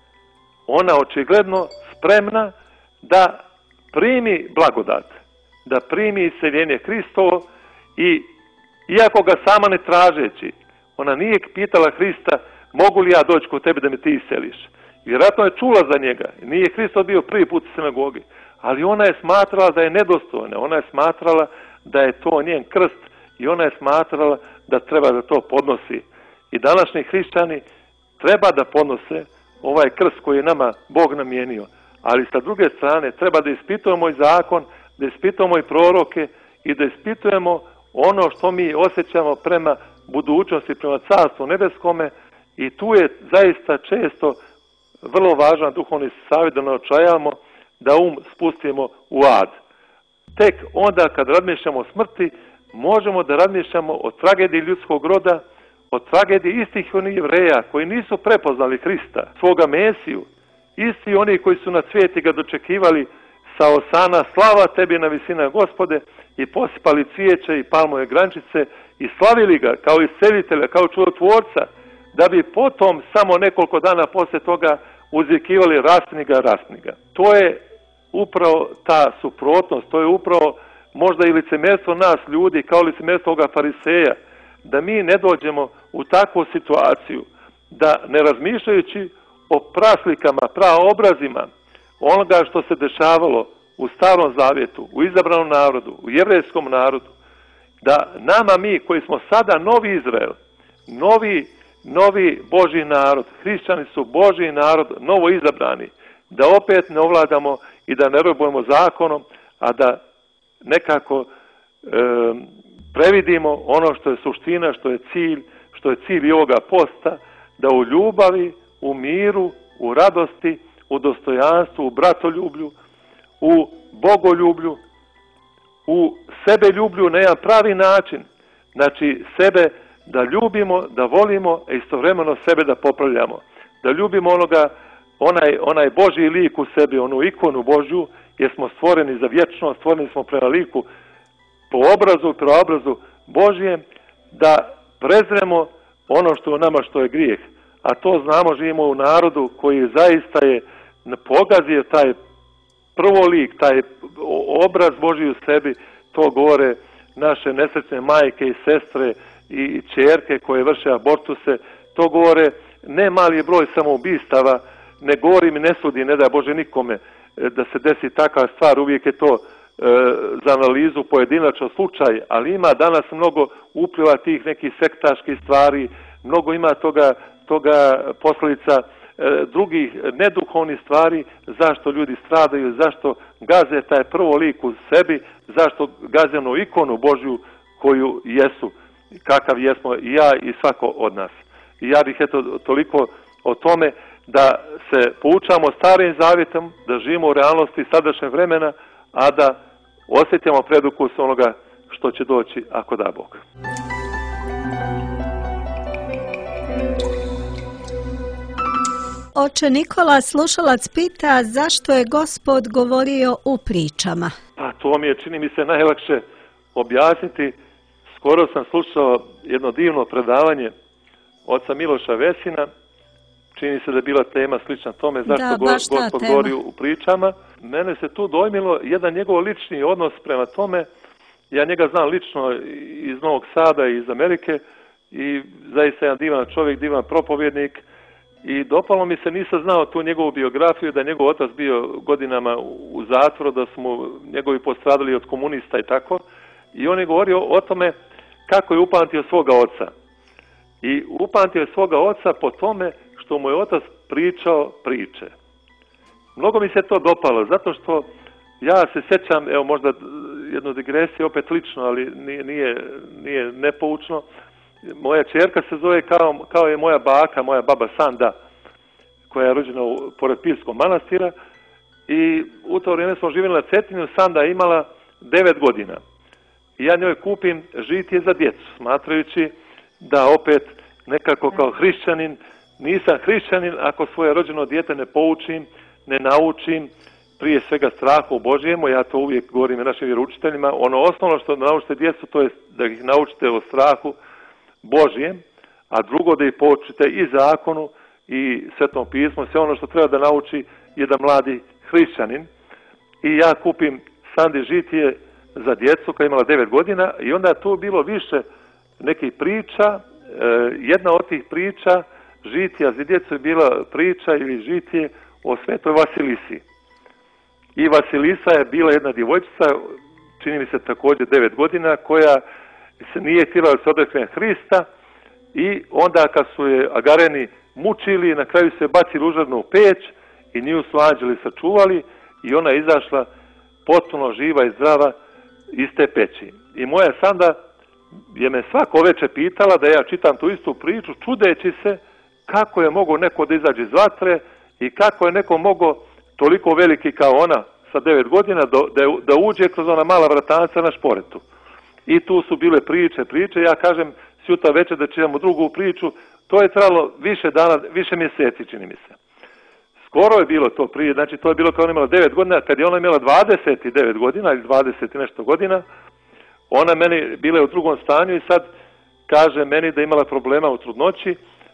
ona očigledno spremna da primi blagodat, da primi iseljenje Hristovo, i iako ga sama ne tražeći, ona nije pitala Hrista, mogu li ja doći kod tebe da me ti iseliš. Vjerojatno je čula za njega, nije Hristos bio prvi put u sinagogi, ali ona je smatrala da je nedostojna, ona je smatrala da je to njen krst i ona je smatrala da treba da to podnosi. I današnji hrišćani treba da podnose ovaj krst koji je nama Bog namijenio, ali sa druge strane treba da ispitujemo i zakon, da ispitujemo i proroke i da ispitujemo ono što mi osjećamo prema budućnosti, prema Carstvu nebeskome, i tu je zaista često vrlo važan duhovni savjet da ne očajamo, da spustimo u ad. Tek onda kad razmišljamo o smrti, možemo da razmišljamo o tragediji ljudskog roda, o tragediji istih onih Jevreja koji nisu prepoznali Hrista, svoga Mesiju, isti oni koji su na cvijeti ga dočekivali sa osana, slava tebi na visina Gospode, i posipali cvijeće i palmove grančice i slavili ga kao iscelitelja, kao čudotvorca, da bi potom samo nekoliko dana poslije toga uzvikivali rasni ga. To je upravo ta suprotnost, to je upravo možda i licemerstvo nas ljudi, kao licemerstvo ovoga fariseja, da mi ne dođemo u takvu situaciju, da ne razmišljajući o praslikama, praobrazima onoga što se dešavalo u Starom Zavjetu, u izabranom narodu, u jevrejskom narodu, da nama mi koji smo sada novi Izrael, novi Božji narod, hrišćani su Božji narod, novo izabrani, da opet ne ovladamo i da ne robujemo zakonom, a da nekako previdimo ono što je suština, što je cilj i ovoga posta, da u ljubavi, u miru, u radosti, u dostojanstvu, u bratoljublju, u bogoljublju, u sebeljublju na jedan pravi način. Znači sebe da ljubimo, da volimo, a istovremeno sebe da popravljamo. Da ljubimo onaj Božji lik u sebi, onu ikonu Božju, jer smo stvoreni za vječnost, stvoreni smo prema liku, po obrazu Božjem, da prezremo ono što je u nama, što je grijeh. A to znamo, živimo u narodu koji zaista je pogazio taj prvolik, taj obraz Božji u sebi. To govore naše nesretne majke i sestre i ćerke koje vrše abortuse. to govore ne mali broj samoubistava, ne govorim i ne sudim, ne da Bože nikome da se desi takva stvar, uvijek je to za analizu pojedinačno slučaj, ali ima danas mnogo upliva tih nekih sektaških stvari, mnogo ima toga posljedica drugih neduhovnih stvari, zašto ljudi stradaju, zašto gaze taj prvo lik u sebi, zašto gaze onu ikonu Božju koju jesu, kakav jesmo i ja i svako od nas. I ja bih toliko o tome da se poučamo starim zavjetom, da živimo u realnosti sadašnjeg vremena, a da osjetimo predukus onoga što će doći ako da Bog. Oče Nikola, slušalac pita zašto je Gospod govorio u pričama. Pa to mi je, čini mi se, najlakše objasniti. Skoro sam slušao jedno divno predavanje oca Miloša Vesina. Čini se da je bila tema slična tome zašto Gospod govori u pričama. Mene se tu dojmilo jedan njegov lični odnos prema tome. Ja njega znam lično iz Novog Sada i iz Amerike i zaista jedan divan čovjek, divan propovjednik. I dopalo mi se, nisam znao tu njegovu biografiju, da je njegov otac bio godinama u zatvoru, da su mu njegovi postradali od komunista i tako. I on je govorio o tome kako je upamtio svoga oca. I upamtio je svoga oca po tome što mu je otac pričao priče. Mnogo mi se to dopalo, zato što ja se sjećam, evo možda jednu digresiju, opet lično, ali nije nepoučno. Moja čerka se zove kao je moja baka, moja baba Sanda, koja je rođena pored Pirskog manastira, i u to vrijeme smo živjeli na Cetinju. Sanda je imala 9 godina. I ja njoj kupim žitije za djecu, smatrajući da opet nekako kao hrišćanin, nisam hrišćanin ako svoje rođeno dijete ne poučim, ne naučim, prije svega strahu Božjemu. Ja to uvijek govorim i našim vjeroučiteljima. Ono osnovno što naučite djecu, to je da ih naučite o strahu Božjem, a drugo da ih poučite i zakonu i Svetom pismu. Sve ono što treba da nauči jedan mladi hrišćanin. I ja kupim Sandi žitije za djecu koja je imala 9 godina i onda je tu bilo više nekih priča. Jedna od tih priča, žitija za djecu, je bila priča ili žitije o Svetoj Vasilisi. I Vasilisa je bila jedna djevojčica, čini mi se također 9 godina, koja se nije htjela da se odrekne Hrista, i onda kad su je Agareni mučili, na kraju se bacili u žarnu peć i nju su anđeli sačuvali i ona je izašla potpuno živa i zdrava iz te peći. I moja Sanda je me svako večer pitala da ja čitam tu istu priču, čudeći se kako je mogao neko da izađe iz vatre i kako je neko mogao toliko veliki kao ona sa 9 godina da uđe kroz ona mala vratanca na šporetu. I tu su bile priče. Ja kažem sjutra večer da čitamo drugu priču. To je trajalo više dana, više mjeseci, čini mi se. Skoro je bilo to prije, znači to je bilo kad ona imala 9 godina, kad je ona imala 29 godina ili 20 i nešto godina, ona meni bila u drugom stanju i sad kaže meni da je imala problema u trudnoći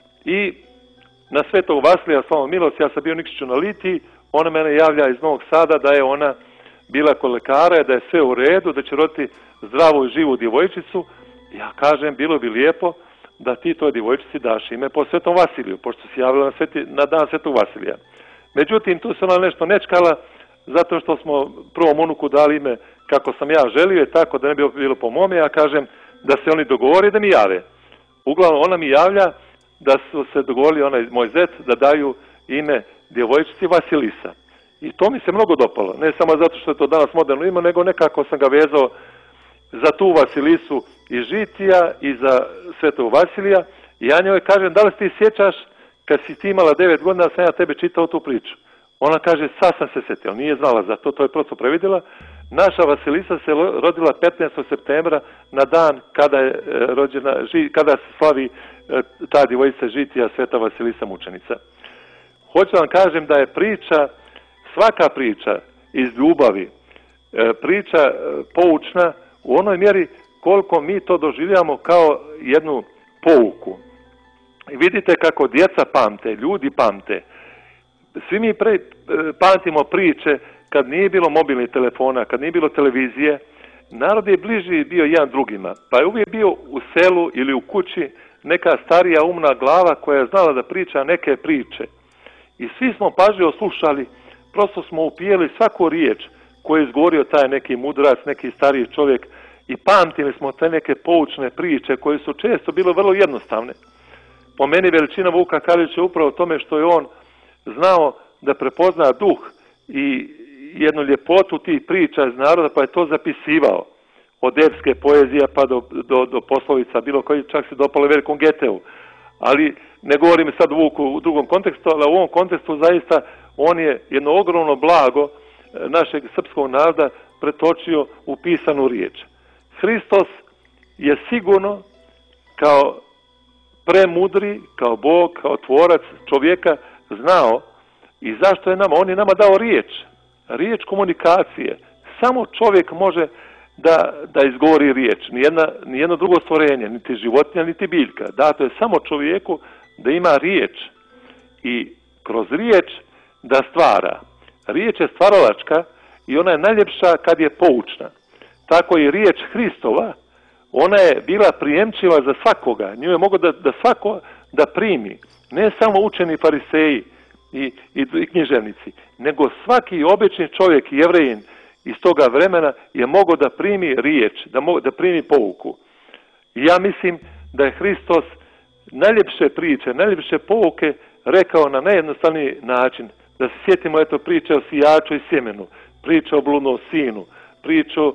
i na Svetog Vasilija, slavu milost, ja sam bio Nikšiću na Litiji, ona mene javlja iz Novog Sada da je ona bila kod lekara, da je sve u redu, da će roditi zdravu i živu djevojčicu. Ja kažem, bilo bi lijepo da ti toj djevojčici daš ime po Svetom Vasiliju, pošto si javila na dan Svetog Vasilija. Međutim, tu se ona nešto nečkala, zato što smo prvom unuku dali ime kako sam ja želio i tako da ne bi bilo po mome. Ja kažem da se oni dogovori da mi jave. Uglavnom, ona mi javlja da su se dogovorili, ona i moj zet, da daju ime djevojčici Vasilisa. I to mi se mnogo dopalo. Ne samo zato što je to danas moderno ime, nego nekako sam ga vezao za tu Vasilisu iz žitija i za Svetog Vasilija. I ja njoj kažem, da li ti sjećaš kad si ti imala 9 godina, sam ja tebe čitao tu priču. Ona kaže, sad sam se sjetila, nije znala za to, to je prosto previdjela. Naša Vasilisa se rodila 15. septembra na dan kada je rođena, kada se slavi ta djevojčica žitija Sveta Vasilisa mučenica. Hoću vam kažem da je priča, svaka priča iz ljubavi, priča poučna u onoj mjeri koliko mi to doživljamo kao jednu pouku. I vidite kako djeca pamte, ljudi pamte. Svi mi pamtimo priče kad nije bilo mobilnih telefona, kad nije bilo televizije, narod je bliži bio jedan drugima, pa je uvijek bio u selu ili u kući neka starija umna glava koja je znala da priča neke priče. I svi smo pažljivo slušali, prosto smo upijeli svaku riječ koju je izgovorio taj neki mudrac, neki stariji čovjek i pamtili smo te neke poučne priče koje su često bile vrlo jednostavne. Po meni veličina Vuka Karadžića je upravo tome što je on znao da prepozna duh i jednu ljepotu tih priča iz naroda, pa je to zapisivao. Od epske poezije pa do poslovica, bilo koji čak se dopalo velikom Geteu. Ali ne govorim sad Vuku u drugom kontekstu, ali u ovom kontekstu zaista on je jedno ogromno blago našeg srpskog naroda pretočio u pisanu riječ. Hristos je sigurno kao premudri, kao Bog, kao tvorac čovjeka znao i zašto je nama, on je nama dao riječ komunikacije. Samo čovjek može da izgovori riječ, nijedno drugo stvorenje, niti životinja, niti biljka. Dato je samo čovjeku da ima riječ i kroz riječ da stvara. Riječ je stvaralačka i ona je najljepša kad je poučna. Tako i riječ Hristova, ona je bila prijemčiva za svakoga, nju je mogao da svako da primi, ne samo učeni fariseji i književnici, nego svaki obični čovjek, Jevrejin iz toga vremena je mogao da primi riječ, da primi pouku. I ja mislim da je Hristos najljepše priče, najljepše pouke rekao na najjednostavniji način. Da se sjetimo priče o sijaču i sjemenu, priče o bludnom sinu, priču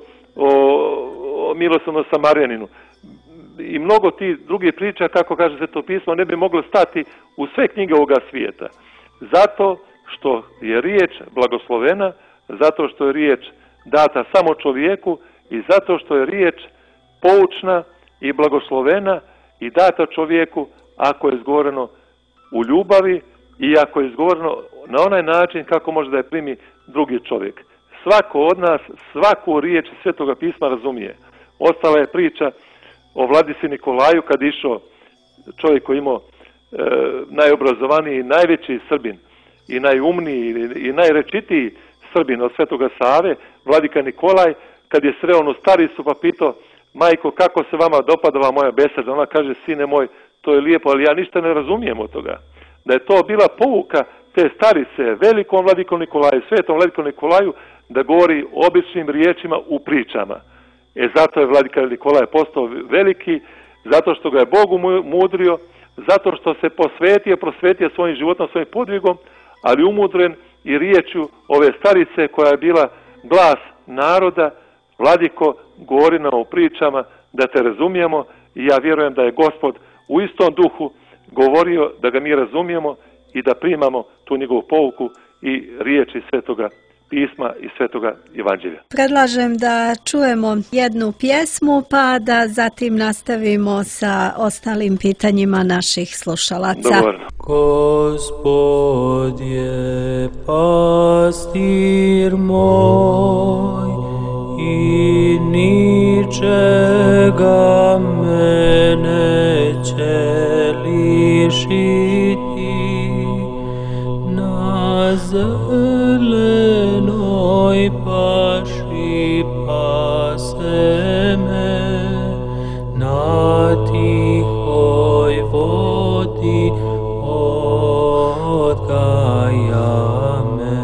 o milosrdnom Samarjaninu i mnogo tih drugih priča, kako kaže Sveto pismo, ne bi moglo stati u sve knjige ovoga svijeta. Zato što je riječ blagoslovena, zato što je riječ data samo čovjeku i zato što je riječ poučna i blagoslovena i data čovjeku ako je izgovoreno u ljubavi i ako je izgovoreno na onaj način kako može da je primi drugi čovjek. Svako od nas svaku riječ Svetoga pisma razumije. Ostala je priča o Vladisi Nikolaju kad išao čovjek koji imao najobrazovaniji i najveći Srbin i najumniji i najrečitiji Srbin od Svetoga Save, Vladika Nikolaj, kad je sreo onu staricu pa pitao: majko, kako se vama dopada ova moja beseda? Ona kaže: sine moj, to je lijepo, ali ja ništa ne razumijem od toga. Da je to bila pouka te starice velikom Vladikom Nikolaju, svetom Vladikom Nikolaju, da govori običnim riječima u pričama. Zato je Vladika Nikolaj postao veliki, zato što ga je Bog umudrio, zato što se prosvetio svojim životom, svojim podvigom, ali umudren i riječju ove starice koja je bila glas naroda. Vladiko, govori nam u pričama da te razumijemo i ja vjerujem da je Gospod u istom duhu govorio da ga mi razumijemo i da primamo tu njegovu pouku i riječi Svetoga pisma i Svetoga Evanđelja. Predlažem da čujemo jednu pjesmu pa da zatim nastavimo sa ostalim pitanjima naših slušalaca. Dovoljno. Gospod je pastir moj i ničega me neće lišiti. Na zelenoj paši pase me, na tihoj vodi odgaja me.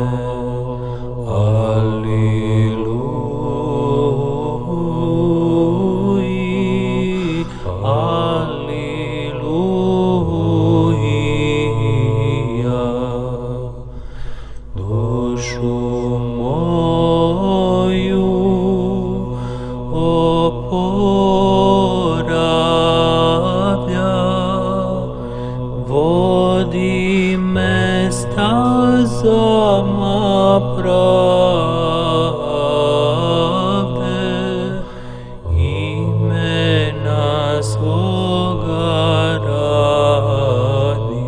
Aliluji, aliluja. Dušu moju oporavlja, vodi me stazama pravde, imena svoga radi.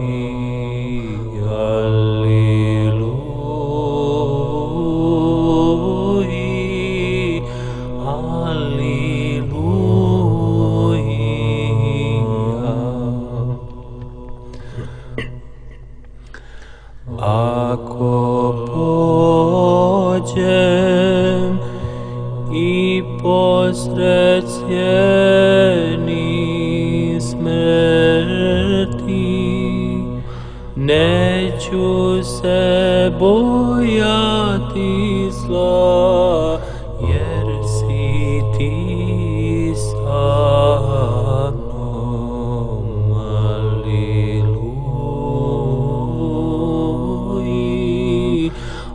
Aliluji, aliluja. Ako pođem i po sjeni smrti, neću se bojati zla, jer si ti sa mnom. Aliluji,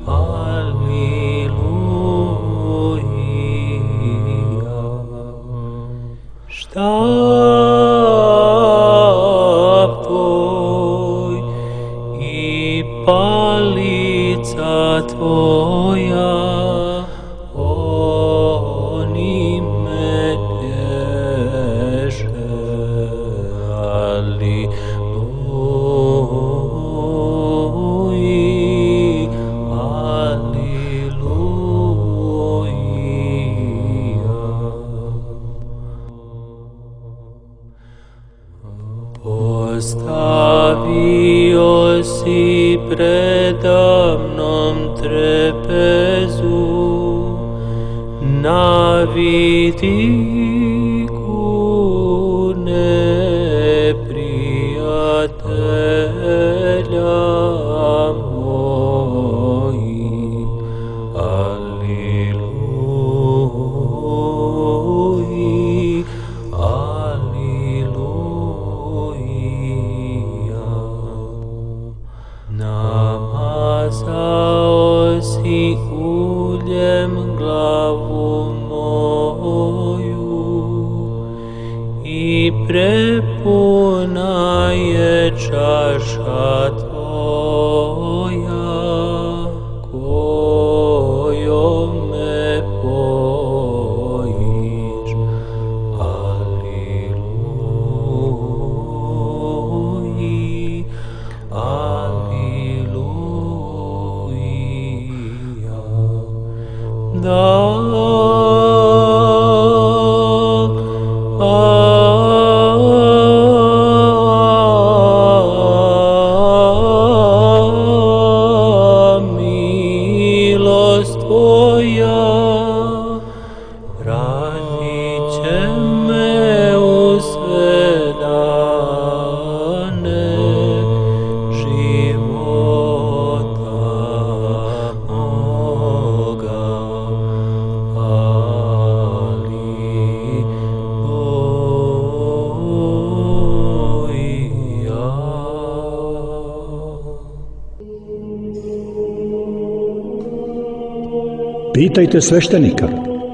aliluja. Štab tvoj i palica tvoja, oni me teže. Aliluji, aliluja. Postavio si predamnom trepezu, na vidiku neprijatelja moji. Aliluji, aliluja. Namazao si uljem glavu moju i prepuna je čaša tvoja, kojom me pojiš. Aliluji, aliluja. Da milost tvoja pratit će me u sve dane života moga. Pitajte sveštenika.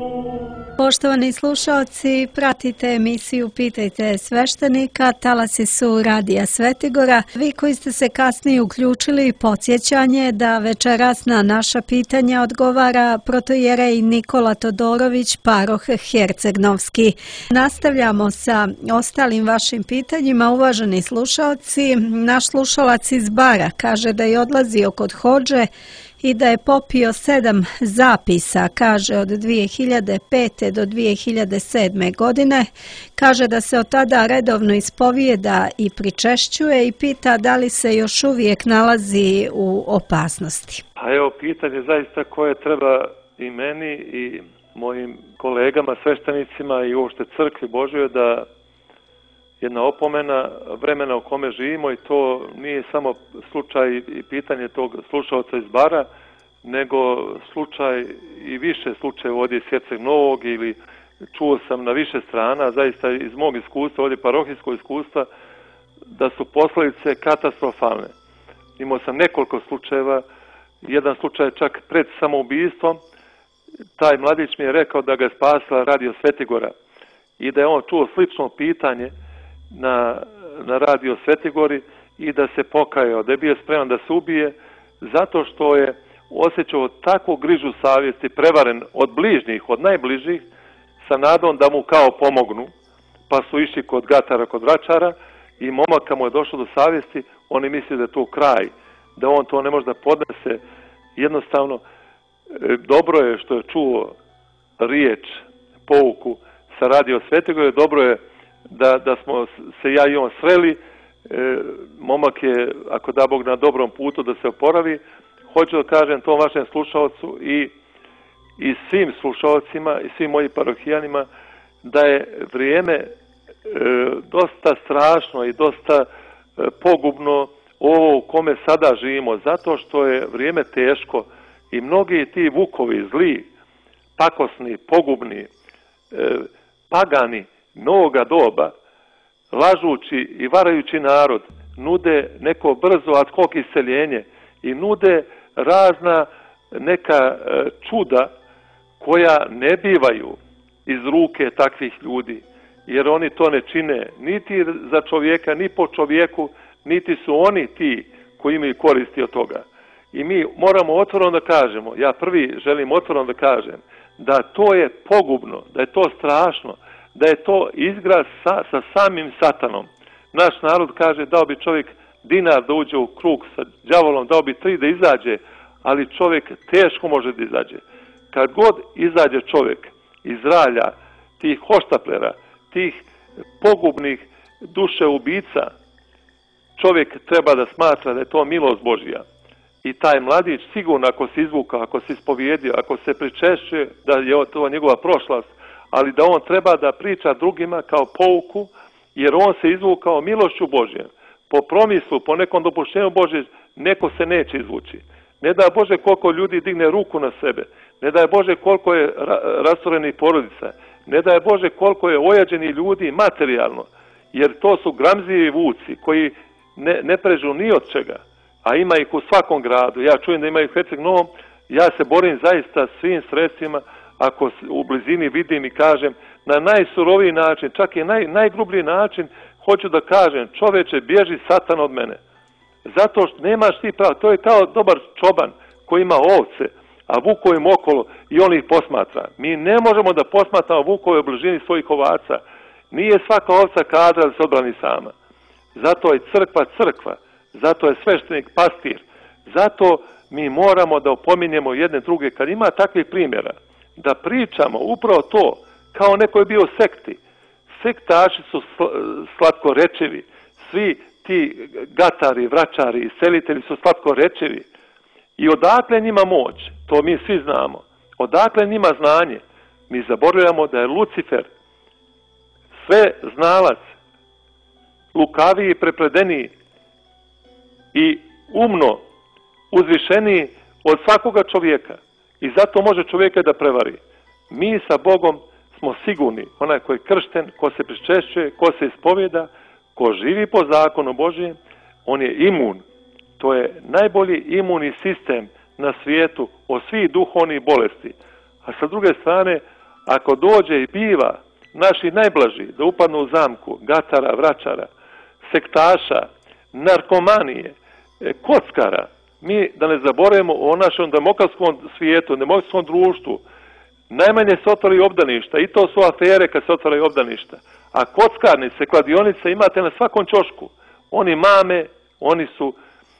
Poštovani slušalci, pratite emisiju Pitajte sveštenika, talasi su Radija Svetigora. Vi koji ste se kasnije uključili, podsjećanje da večeras na naša pitanja odgovara protojerej Nikola Todorović, paroh Herceg-Novski. Nastavljamo sa ostalim vašim pitanjima, uvaženi slušalci. Naš slušalac iz Bara kaže da je odlazio kod hodže i da je popio 7 zapisa, kaže, od 2005. do 2007. godine. Kaže da se od tada redovno ispovijeda i pričešćuje i pita da li se još uvijek nalazi u opasnosti. A evo pitanje zaista koje treba i meni i mojim kolegama, sveštenicima i uopšte crkvi Božjoj, da jedna opomena vremena u kome živimo, i to nije samo slučaj i pitanje tog slušalca iz Bara, nego slučaj i više slučajeva ovdje iz Herceg Novog, ili čuo sam na više strana, zaista iz mog iskustva, ovdje parohijskog iskustva, da su posljedice katastrofalne. Imao sam nekoliko slučajeva, jedan slučaj čak pred samoubistvom. Taj mladić mi je rekao da ga je spasila Radio Svetigora i da je on čuo slično pitanje na Radio Svetigori i da se pokajao, da je bio spreman da se ubije zato što je osjećao takvu grižu savjesti, prevaren od bližnjih, od najbližih, sa nadom da mu kao pomognu, pa su išli kod gatara, kod vračara, i momak kad mu je došlo do savjesti, oni misli da je to kraj, da on to ne može da podnese. Jednostavno, dobro je što je čuo riječ, pouku sa Radio Svetigore, dobro je da smo se ja i on sreli. Momak je, ako da Bog, na dobrom putu da se oporavi. Hoću da kažem tom vašem slušalcu i svim slušalcima i svim mojim parohijanima da je vrijeme dosta strašno i dosta pogubno ovo u kome sada živimo, zato što je vrijeme teško i mnogi ti vukovi zli, pakosni, pogubni, pagani novoga doba, lažući i varajući narod, nude neko brzo ad hoc iseljenje i nude razna neka čuda koja ne bivaju iz ruke takvih ljudi, jer oni to ne čine niti za čovjeka, ni po čovjeku, niti su oni ti koji imaju koristi od toga. I mi moramo otvoreno da kažemo, ja prvi želim otvoreno da kažem, da to je pogubno, da je to strašno, da je to igra sa samim satanom. Naš narod kaže dao bi čovjek dinar da uđe u krug sa đavolom, dao bi 3 da izađe, ali čovjek teško može da izađe. Kad god izađe čovjek iz ralja tih hoštaplera, tih pogubnih duše ubica, čovjek treba da smatra da je to milost Božja. I taj mladić sigurno ako se izvukao, ako se ispovjedio, ako se pričešćuje da je to njegova prošlost, ali da on treba da priča drugima kao pouku, jer on se izvukao milošću Božje. Po promislu, po nekom dopuštenju Božje, neko se neće izvući. Ne daj Bože koliko ljudi digne ruku na sebe, ne daj Bože koliko je rastorenih porodica, ne daj Bože koliko je ojađeni ljudi materijalno, jer to su gramzivi vuci koji ne prežu ni od čega, a ima ih u svakom gradu. Ja čujem da ima ih u Herceg Novom, ja se borim zaista svim sredstvima, ako u blizini vidim i kažem, na najsuroviji način, čak i najgrublji način, hoću da kažem, čoveče, bježi Satan od mene. Zato što nemaš ti pravo, to je kao dobar čoban koji ima ovce, a vukove im okolo i on ih posmatra. Mi ne možemo da posmatramo vukove u bližini svojih ovaca. Nije svaka ovca kadra da se odbrani sama. Zato je crkva, zato je sveštenik pastir, zato mi moramo da opominjemo jedne druge. Kad ima takvih primjera, da pričamo upravo to, kao neko je bio u sekti. Sektaši su slatkorečivi, svi ti gatari, vračari, selitelji su slatkorečivi. I odakle njima moć, to mi svi znamo, odakle njima znanje. Mi zaboravljamo da je Lucifer sve znalac, lukaviji, prepledeniji i umno uzvišeniji od svakoga čovjeka. I zato može čovjeka da prevari. Mi sa Bogom smo sigurni, onaj ko je kršten, ko se pričešćuje, ko se ispovjeda, ko živi po zakonu Božjem, on je imun. To je najbolji imunni sistem na svijetu od svih duhovnih bolesti. A sa druge strane, ako dođe i biva naši najblaži da upadnu u zamku gatara, vračara, sektaša, narkomanije, kockara, mi da ne zaboravimo o našem demokratskom svijetu, demokratskom društvu, najmanje se otvaraju obdaništa i to su afere kad se otvaraju obdaništa. A kockarnice, kladionice imate na svakom ćošku. Oni mame, oni su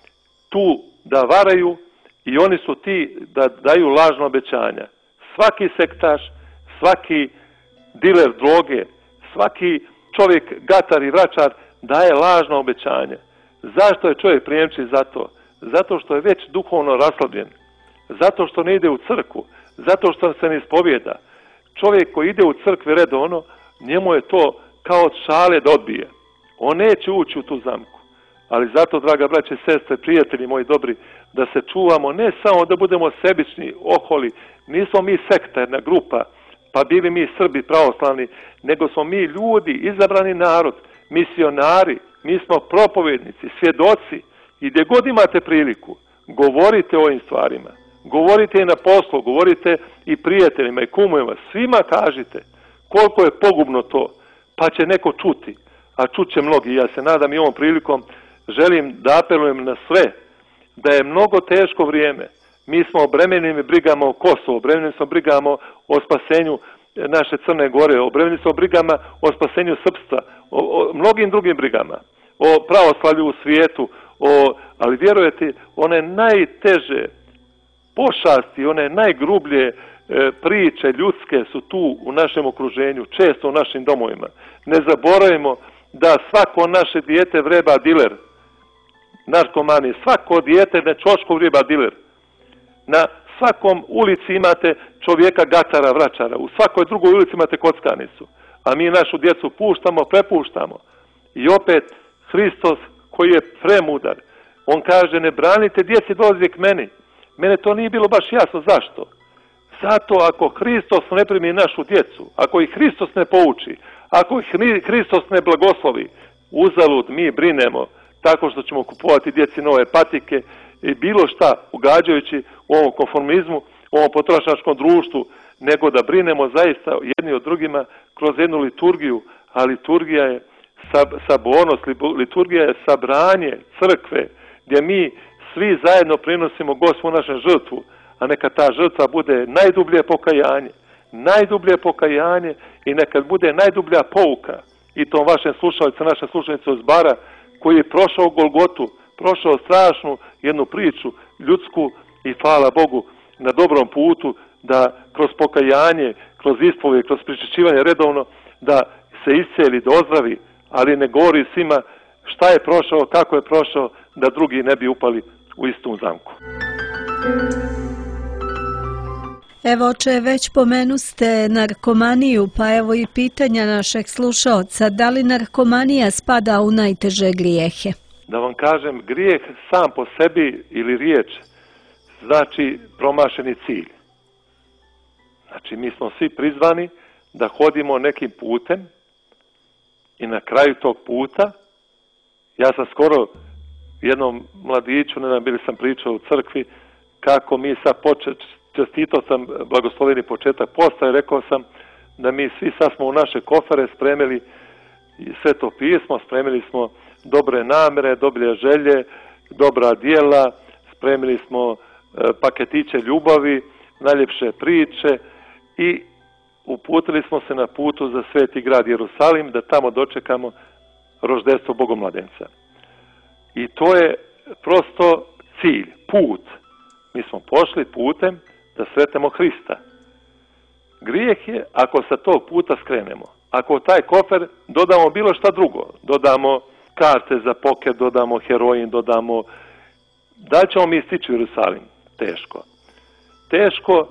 tu da varaju i oni su ti da daju lažna obećanja. Svaki sektaš, svaki diler droge, svaki čovjek, gatar i vračar daje lažno obećanje. Zašto je čovjek prijemčiv za to? Zato što je već duhovno raslabljen. Zato što ne ide u crkvu. Zato što se ne ispovjeda. Čovjek koji ide u crkvi redovno, njemu je to kao od šale da odbije. On neće ući u tu zamku. Ali zato, draga braće, sestre, prijatelji moji dobri, da se čuvamo, ne samo da budemo sebični, oholi, nismo mi sektarna grupa, pa bili mi Srbi pravoslavni, nego smo mi ljudi, izabrani narod, misionari, mi smo propovjednici, svjedoci i gdje god imate priliku, govorite o ovim stvarima. Govorite i na poslu, govorite i prijateljima i kumovima, svima kažite koliko je pogubno to, pa će neko čuti, a čut će mnogi. Ja se nadam i ovom prilikom želim da apelujem na sve, da je mnogo teško vrijeme. Mi smo obremenjeni brigama o Kosovu, obremenjeni smo brigama o spasenju naše Crne Gore, obremenjeni smo brigama o spasenju srpstva, o mnogim drugim brigama, o pravoslavlju u svijetu, ali vjerujete, one najteže pošasti, one najgrublje priče ljudske su tu u našem okruženju, često u našim domovima. Ne zaboravimo da svako naše dijete vreba diler, narkomani, svako dijete na ćošku vreba diler. Na svakom ulici imate čovjeka gatara, vračara, u svakoj drugoj ulici imate kockarnicu. a mi našu djecu prepuštamo. I opet Hristos koji je premudar, on kaže ne branite djeci dolazi k meni. Mene to nije bilo baš jasno zašto. Zato ako Hristos ne primi našu djecu, ako ih Hristos ne pouči, ako ih Hristos ne blagoslovi, uzalud mi brinemo tako što ćemo kupovati djeci nove patike i bilo šta ugađajući u ovom konformizmu, u ovom potrošačkom društvu, nego da brinemo zaista jedni od drugima kroz jednu liturgiju, a liturgija je sabornost, liturgija je sabranje crkve, gdje mi svi zajedno prinosimo Gospodu našu žrtvu, a neka ta žrtva bude najdublje pokajanje i neka bude najdublja pouka i tom vašem slušalicu, našem slušalicu iz Bara, koji je prošao Golgotu, prošao strašnu jednu priču ljudsku i hvala Bogu na dobrom putu da kroz pokajanje, kroz ispovijed, kroz pričišćivanje redovno da se iscijeli, da ozdravi, ali ne govori svima šta je prošao, kako je prošao, da drugi ne bi upali u istu zamku. Evo, oče, već pomenuste narkomaniju, pa evo i pitanja našeg slušaoca, da li narkomanija spada u najteže grijehe? Da vam kažem, grijeh sam po sebi ili riječ znači promašeni cilj. Znači, mi smo svi prizvani da hodimo nekim putem i na kraju tog puta, ja sam skoro jednom mladiću, ne znam, bili sam pričao u crkvi, kako mi sad čestitao sam blagosloveni početak posta i rekao sam da mi svi sad smo u naše kofere spremili Sveto pismo, spremili smo dobre namere, dobre želje, dobra djela, spremili smo paketiće ljubavi, najljepše priče i uputili smo se na putu za sveti grad Jerusalim da tamo dočekamo roždestvo Bogomladenca. I to je prosto cilj, put. Mi smo pošli putem da sretnemo Hrista. Grijeh je ako sa tog puta skrenemo. Ako u taj kofer dodamo bilo šta drugo, dodamo karte za poker, dodamo heroin, dodamo... Da li ćemo mi stići u Jerusalim? Teško. Teško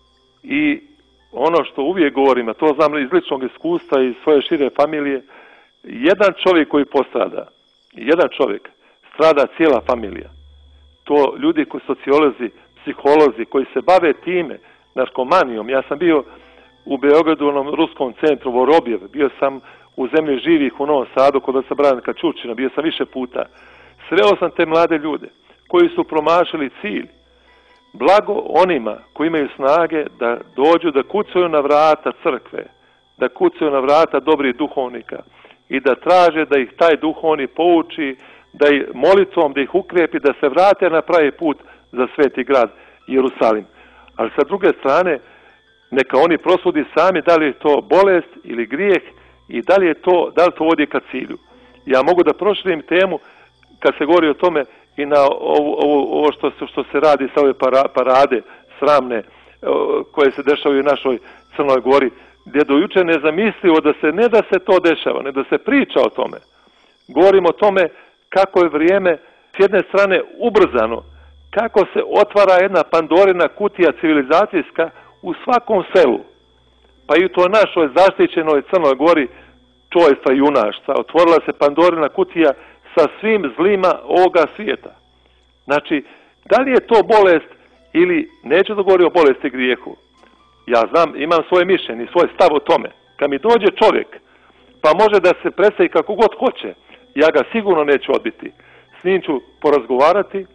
i ono što uvijek govorim, a to znam iz ličnog iskustva i svoje šire familije, jedan čovjek koji postrada, jedan čovjek, strada cijela familija. To ljudi koji sociolozi, psiholozi koji se bave time, narkomanijom. Ja sam bio u Beogradu u onom ruskom centru Vorobjev, bio sam u zemlji živih u Novom Sadu kod oca Branka Čučina, bio sam više puta. Sreo sam te mlade ljude koji su promašili cilj. Blago onima koji imaju snage da dođu, da kucaju na vrata crkve, da kucaju na vrata dobrih duhovnika i da traže da ih taj duhovni pouči, da ih molitvom, da ih ukrepi, da se vrate na pravi put za sveti grad Jerusalim. Ali sa druge strane, neka oni prosudi sami da li je to bolest ili grijeh i da li to vodi ka cilju. Ja mogu da proširim temu kad se govori o tome i na ovo što se radi sa ove parade sramne koje se dešavaju u našoj Crnoj Gori, gdje do juče nezamislivo da se to dešava, ne da se priča o tome. Govorimo o tome kako je vrijeme s jedne strane ubrzano, kako se otvara jedna Pandorina kutija civilizacijska u svakom selu, pa i u toj našoj zaštićenoj Crnoj Gori čojstva i junaštva. Otvorila se Pandorina kutija sa svim zlima ovoga svijeta. Znači, da li je to bolest ili, neću da govorim o bolesti i grijehu. Ja znam, imam svoje mišljenje, svoj stav o tome. Kad mi dođe čovjek, pa može da se predstavi kako god hoće, ja ga sigurno neću odbiti. S njim ću porazgovarati,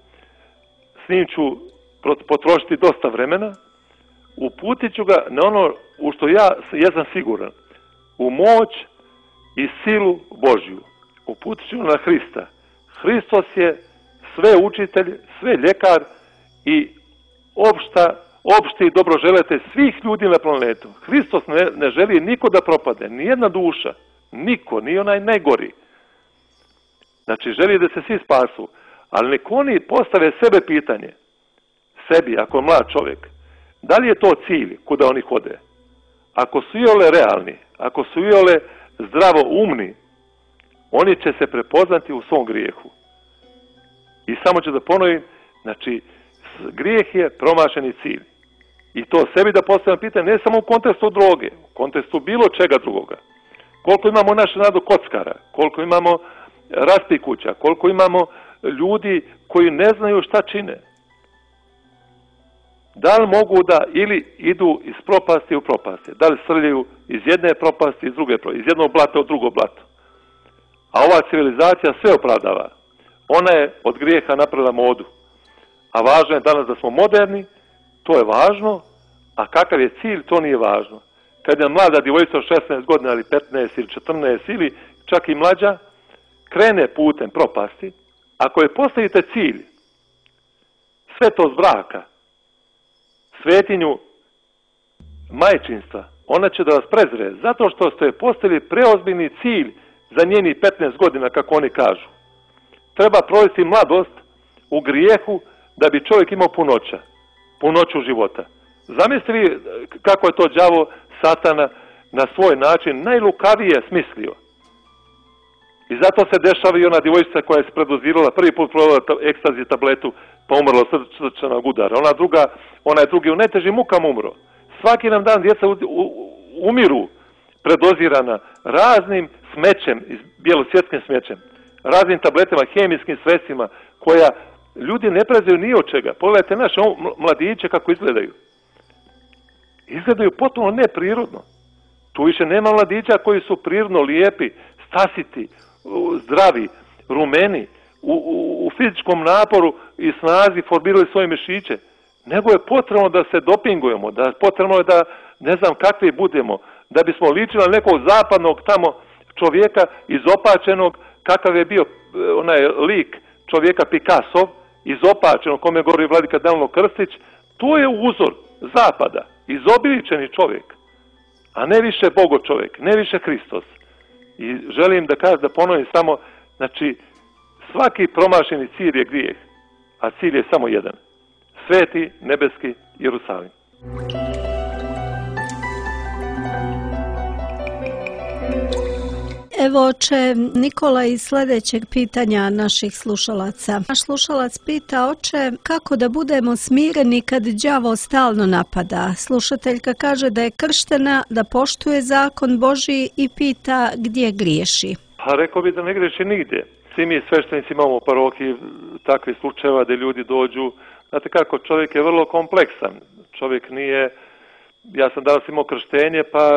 s njim ću potrošiti dosta vremena, uputit ću ga na ono u što ja sam siguran, u moć i silu Božju. Uputit ću na Hrista. Hristos je sve učitelj, sve ljekar i opšti dobroželete svih ljudi na planetu. Hristos ne želi niko da propade, ni jedna duša, niko, ni onaj najgori. Znači, želi da se svi spasu, ali nek oni postave sebe pitanje, sebi, ako je mlad čovjek, da li je to cilj kuda oni hode? Ako su iole realni, ako su iole zdravo umni, oni će se prepoznati u svom grijehu. I samo ću da ponovim, znači, grijeh je promašeni cilj. I to sebi da postavljam pitanje, ne samo u kontekstu droge, u kontekstu bilo čega drugoga. Koliko imamo naše narodu kockara, koliko imamo raspikuća, koliko imamo ljudi koji ne znaju šta čine. Da li mogu da ili idu iz propasti u propasti, da li srljaju iz jedne propasti iz druge propasti, iz jednog blata u drugo blato. A ova civilizacija sve opravdava. Ona je od grijeha napravila modu. A važno je danas da smo moderni, to je važno, a kakav je cilj, to nije važno. Kad je mlada djevojčica od 16 godina ili 15 ili 14 ili čak i mlađa, krene putem propasti, ako je postavite cilj, svetost braka, svetinju majčinstva, ona će da vas prezre, zato što ste postavili preozbiljni cilj za njeni 15 godina, kako oni kažu. Treba provesti mladost u grijehu da bi čovjek imao punoću života. Zamislite vi kako je to đavo Satana na svoj način najlukavije smislio. I zato se dešava i ona djevojčica koja je se predozirala, prvi put provela ekstazi tabletu, pa umrla od srčanog udara. Ona je drugi u najtežim mukama umro. Svaki nam dan djeca umiru predozirana raznim smećem, bjelosvjetskim smećem, raznim tabletama, hemijskim sredstvima, koja ljudi ne prezaju ni od čega. Pogledajte naše mladiće kako izgledaju. Izgledaju potpuno neprirodno. Tu više nema mladića koji su prirodno lijepi, stasiti, zdravi, rumeni, u fizičkom naporu i snazi formirali svoje mišiće. Nego je potrebno da se dopingujemo, da potrebno je da ne znam kakvi budemo, da bismo ličili na nekog zapadnog tamo čovjeka izopačenog, kakav je bio onaj lik čovjeka Picasso, izopačenog, kome govori vladika Danilo Krstić. To je uzor zapada, izobiličeni čovjek, a ne više Bogo čovjek, ne više Hristos. I želim da ponovim samo, znači, svaki promašeni cilj je grijeh, a cilj je samo jedan. Sveti, nebeski Jerusalim. Evo oče Nikola iz sljedećeg pitanja naših slušalaca. Naš slušalac pita, oče, kako da budemo smireni kad đavo stalno napada? Slušateljka kaže da je krštena, da poštuje zakon Božji i pita gdje griješi. Pa rekao bi da ne griješi nigdje. Svi mi sveštenici imamo u parohiji takvih slučajeva gdje ljudi dođu. Znate kako, čovjek je vrlo kompleksan. Čovjek nije... Ja sam danas imao krštenje, pa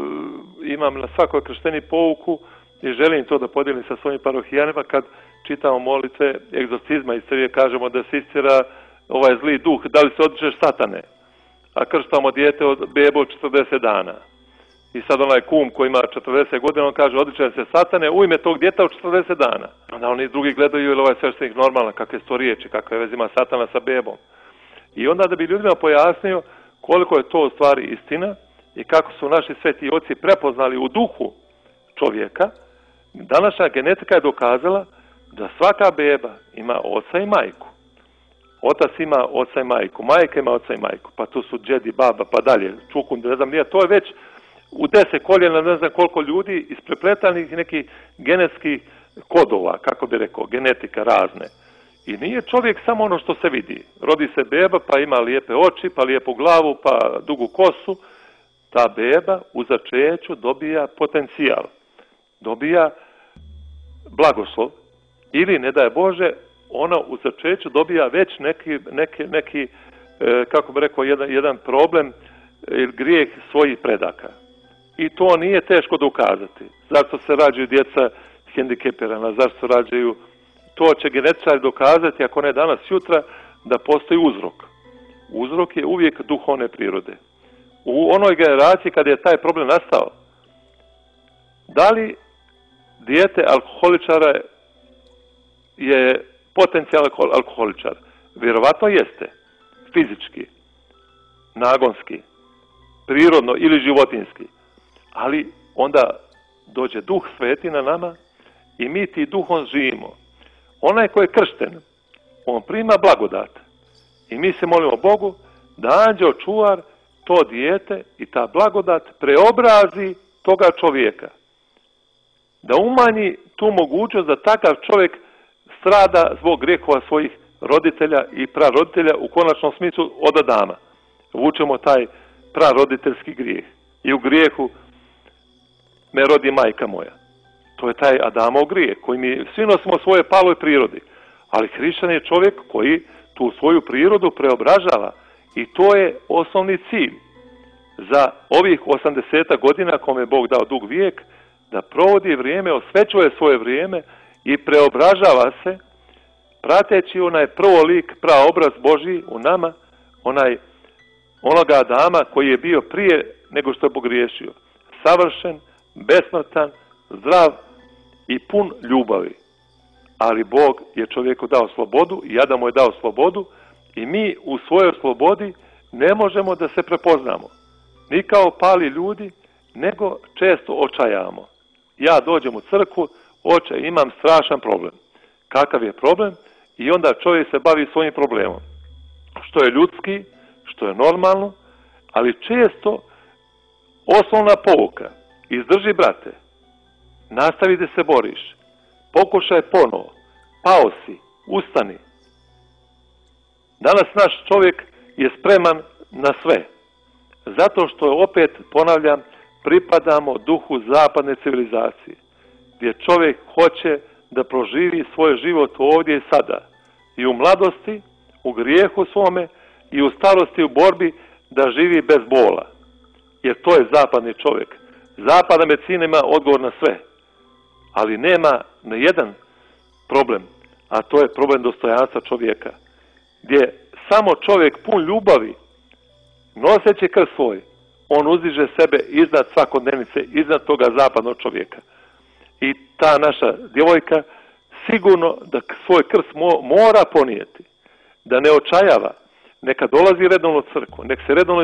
imam na svakoj kršteni pouku i želim to da podijelim sa svojim parohijanima kad čitamo molitve egzorcizma i sve kažemo da se istjera ovaj zli duh, da li se odričeš satane, a krštamo dijete od bebu od 40 dana. I sad onaj kum koji ima 40 godina, on kaže odričem se satane u ime tog djeta od 40 dana. Onda oni drugi gledaju ili ovaj sveštenik normalno, kakve su to riječi, kakve veze ima satana sa bebom. I onda da bi ljudima pojasnio koliko je to u stvari istina i kako su naši sveti oci prepoznali u duhu čovjeka, današnja genetika je dokazala da svaka beba ima oca i majku. Otac ima oca i majku, majka ima oca i majku, pa tu su džedi, baba, pa dalje, čukun, ne znam, nije, to je već u 10 koljena, ne znam koliko ljudi isprepletanih nekih genetskih kodova, kako bi rekao, genetika razne. I nije čovjek samo ono što se vidi. Rodi se beba, pa ima lijepe oči, pa lijepu glavu, pa dugu kosu. Ta beba u začeću dobija potencijal. Dobija blagoslov. Ili, ne daj Bože, ona u začeću dobija već neki kako bi rekao, jedan problem ili grijeh svojih predaka. I to nije teško dokazati. Zašto se rađaju djeca hendikepirana, zašto se rađaju... To će genetičari dokazati, ako ne danas, sutra, da postoji uzrok. Uzrok je uvijek duhovne prirode. U onoj generaciji kada je taj problem nastao, da li dijete alkoholičara je potencijalni alkoholičar? Vjerovatno jeste. Fizički, nagonski, prirodno ili životinski. Ali onda dođe Duh Sveti na nama i mi ti duhom živimo. Onaj ko je kršten, on prima blagodat. I mi se molimo Bogu da anđeo čuvar to dijete i ta blagodat preobrazi toga čovjeka. Da umanji tu mogućnost da takav čovjek strada zbog grijehova svojih roditelja i praroditelja, u konačnom smislu od Adama. Vučemo taj praroditeljski grijeh. I u grijehu me rodi majka moja. To je taj Adamov grijeh koji mi svi nosimo svoje paloj prirodi. Ali hrišćan je čovjek koji tu svoju prirodu preobražava i to je osnovni cilj za ovih 80 godina kome je Bog dao dug vijek, da provodi vrijeme, osvećuje svoje vrijeme i preobražava se prateći onaj prvo lik, praobraz Božji u nama, onoga Adama koji je bio prije nego što je pogriješio. Savršen, besmrtan, zdrav i pun ljubavi. Ali Bog je čovjeku dao slobodu i Adamu je dao slobodu i mi u svojoj slobodi ne možemo da se prepoznamo. Ni kao pali ljudi, nego često očajamo. Ja dođem u crkvu, oče, imam strašan problem. Kakav je problem? I onda čovjek se bavi svojim problemom. Što je ljudski, što je normalno, ali često osnovna pouka, izdrži brate, nastavi da se boriš, pokušaj ponovo, pao si, ustani. Danas naš čovjek je spreman na sve, zato što opet, ponavljam, pripadamo duhu zapadne civilizacije, gdje čovjek hoće da proživi svoj život ovdje i sada, i u mladosti, u grijehu svome, i u starosti u borbi da živi bez bola. Jer to je zapadni čovjek. Zapadna medicina ima odgovor na sve, ali nema na jedan problem, a to je problem dostojanstva čovjeka, gdje samo čovjek pun ljubavi, noseći krst svoj, on uzdiže sebe iznad svakodnevnice, iznad toga zapadnog čovjeka. I ta naša djevojka sigurno da svoj krst mora ponijeti, da ne očajava, neka dolazi redovno u crkvu, nek se redovno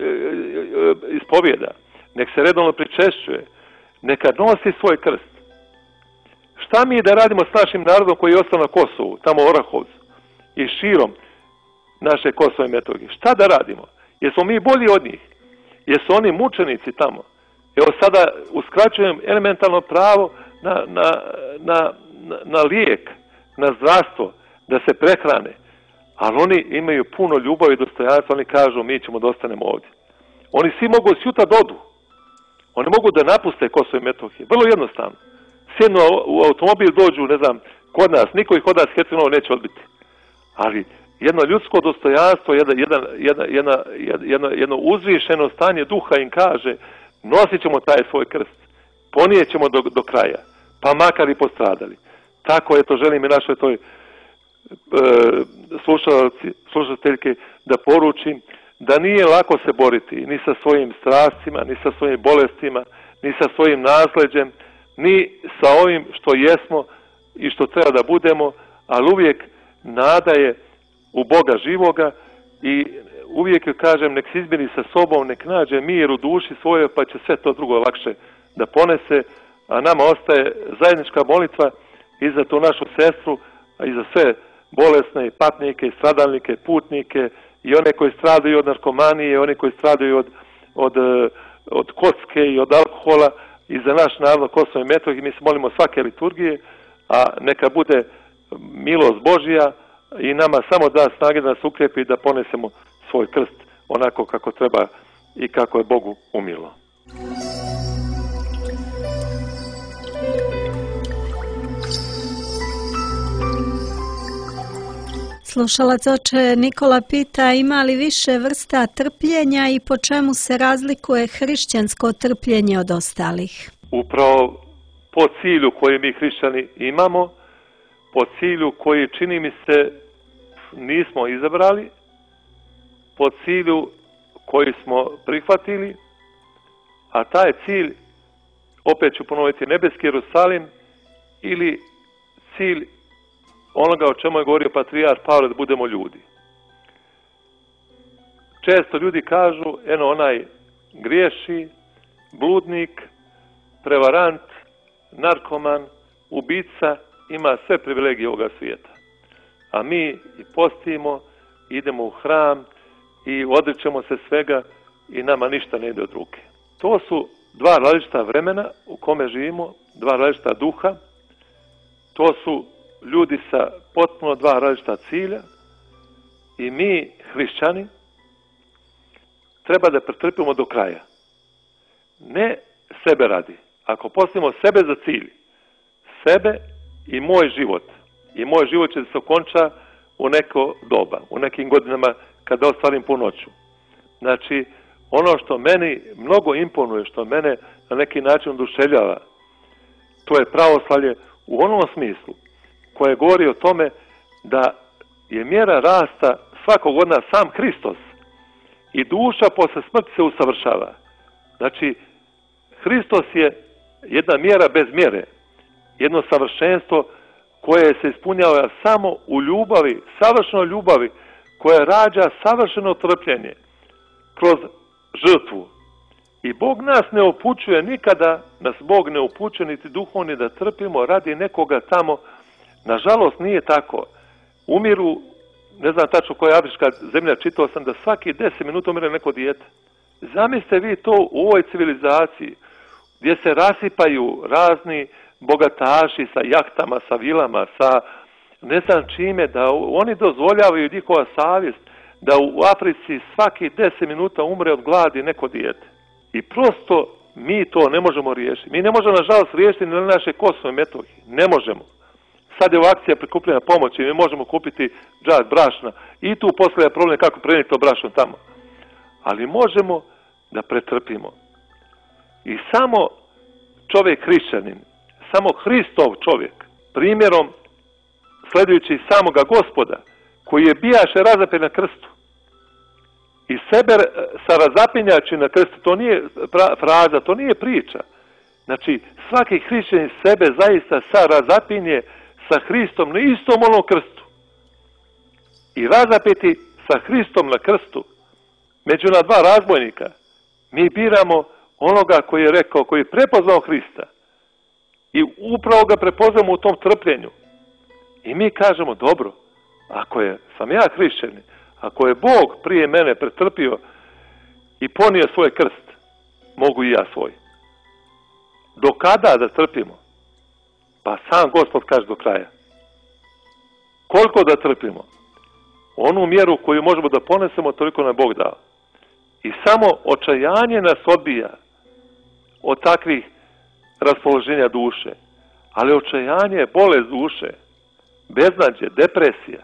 ispovjeda, nek se redovno pričešćuje, neka nosi svoj krst. Šta mi da radimo s našim narodom koji je ostao na Kosovu, tamo u Orahovcu i širom naše Kosova i Metohije? Šta da radimo? Jesmo mi bolji od njih? Jesu oni mučenici tamo? Evo sada uskraćujem elementarno pravo na lijek, na zdravstvo, da se prehrane. Ali oni imaju puno ljubavi i dostojanstva, oni kažu mi ćemo da ostanemo ovdje. Oni svi mogu sjutra da odu. Oni mogu da napuste Kosovo i Metohije. Vrlo jednostavno. Sjednu u automobil, dođu, ne znam, kod nas, niko ih od nas Hercegovine neće odbiti. Ali jedno ljudsko dostojanstvo, jedno uzvišeno stanje duha im kaže, nosit ćemo taj svoj krst, ponijet ćemo do kraja, pa makar i postradali. Tako je to želim i našoj toj slušateljke da poručim da nije lako se boriti ni sa svojim strastima, ni sa svojim bolestima, ni sa svojim nasleđem, ni sa ovim što jesmo i što treba da budemo, ali uvijek nada je u Boga živoga i uvijek joj kažem nek se izmiri sa sobom, nek nađe mir u duši svojoj pa će sve to drugo lakše da ponese, a nama ostaje zajednička molitva i za tu našu sestru, a i za sve bolesne, patnike, stradalnike, putnike i one koji stradaju od narkomanije, one koji stradaju od kocke i od alkohola i za naš narod Kosovo i Metohije. Mi se molimo svake liturgije, a neka bude milost Božja i nama samo da snage da nas ukrepi i da ponesemo svoj krst onako kako treba i kako je Bogu umilo. Slušalac oče Nikola pita ima li više vrsta trpljenja i po čemu se razlikuje hrišćansko trpljenje od ostalih? Upravo po cilju koji mi hrišćani imamo, po cilju koji čini mi se nismo izabrali, po cilju koji smo prihvatili, a taj cilj, opet ću ponoviti, nebeski Jerusalim ili cilj onoga o čemu je govorio patrijarh Pavle, da budemo ljudi. Često ljudi kažu, eno onaj griješi, bludnik, prevarant, narkoman, ubica, ima sve privilegije ovoga svijeta. A mi i postimo, idemo u hram i odričemo se svega i nama ništa ne ide od ruke. To su dva različita vremena u kome živimo, dva različita duha, to su ljudi sa potpuno dva različita cilja i mi, hrišćani, treba da pretrpimo do kraja. Ne sebe radi, ako postavimo sebe za cilj, sebe i moj život će se okonča u neko doba, u nekim godinama kada ostvarim punoću. Znači, ono što meni mnogo imponuje, što mene na neki način oduševljava, to je pravoslavlje u onom smislu koje govori o tome da je mjera rasta svakog od nas sam Hristos i duša posle smrti se usavršava. Znači, Hristos je jedna mjera bez mjere, jedno savršenstvo koje se ispunjava samo u ljubavi, savršenoj ljubavi, koja rađa savršeno trpljenje kroz žrtvu. I Bog nas ne upućuje, nikada nas Bog ne upućuje niti duhovni da trpimo radi nekoga tamo. Nažalost nije tako. Umiru, ne znam tačno koja je afrička zemlja, čitao sam da svaki 10 minuta umire neko dijete. Zamislite vi to u ovoj civilizaciji gdje se rasipaju razni bogataši sa jahtama, sa vilama, sa ne znam čime, da oni dozvoljavaju, njihova savjest, da u Africi svaki 10 minuta umre od gladi neko dijete. I prosto mi to ne možemo riješiti. Mi ne možemo, nažalost, riješiti na naše Kosovo i Metohije. Ne možemo. Sad je u akcija prikupljena pomoći, mi možemo kupiti džak brašna i tu postavlja problem kako prenijeti to brašno tamo. Ali možemo da pretrpimo. I samo čovjek hrišćanin, samo Hristov čovjek, primjerom sledujući samoga Gospoda, koji je bijaše razapet na krstu i sebe sa razapinjači na krstu, to nije fraza, to nije priča. Znači, svaki hrišćanin sebe zaista sa razapinje sa Hristom na istom onom krstu. I razapeti sa Hristom na krstu, među na dva razbojnika, mi biramo onoga koji je rekao, koji je prepoznao Hrista. I upravo ga prepoznamo u tom trpljenju. I mi kažemo, dobro, ako sam ja hrišćanin, ako je Bog prije mene pretrpio i ponio svoj krst, mogu i ja svoj. Do kada da trpimo? Pa sam Gospod kaže do kraja. Koliko da trpimo? Onu mjeru koju možemo da ponesemo, toliko nam Bog dao. I samo očajanje nas odbija od takvih raspoloženja duše. Ali očajanje je bolest duše, beznađe, depresija.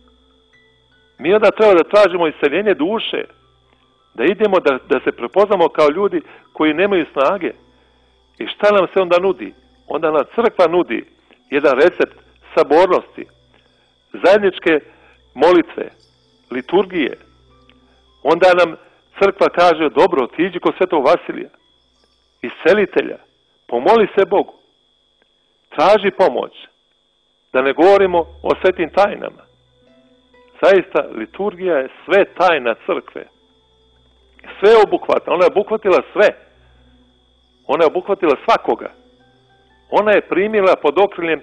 Mi onda treba da tražimo iseljenje duše, da idemo da se prepoznamo kao ljudi koji nemaju snage. I šta nam se onda nudi? Onda nam crkva nudi jedan recept sabornosti, zajedničke molitve, liturgije. Onda nam crkva kaže, dobro, otiđi kod Svetog Vasilija, iscelitelja, pomoli se Bogu, traži pomoć, da ne govorimo o svetim tajnama. Zaista, liturgija je sve tajna crkve. Sve je obuhvatna. Ona je obuhvatila sve. Ona je obuhvatila svakoga. Ona je primila pod okriljem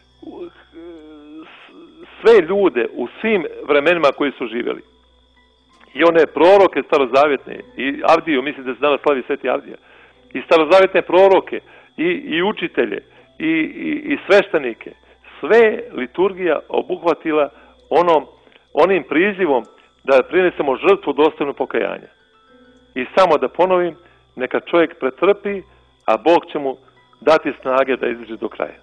sve ljude u svim vremenima koji su živjeli. I one proroke starozavjetne, i Avdiju, mislim da se danas slavi Sveti Avdija, i starozavjetne proroke, i učitelje, i sveštenike. Sve liturgija obuhvatila onim prizivom da prinesemo žrtvu dostojnu pokajanja. I samo da ponovim, neka čovjek pretrpi, a Bog će mu dati snage da izdrži do kraja.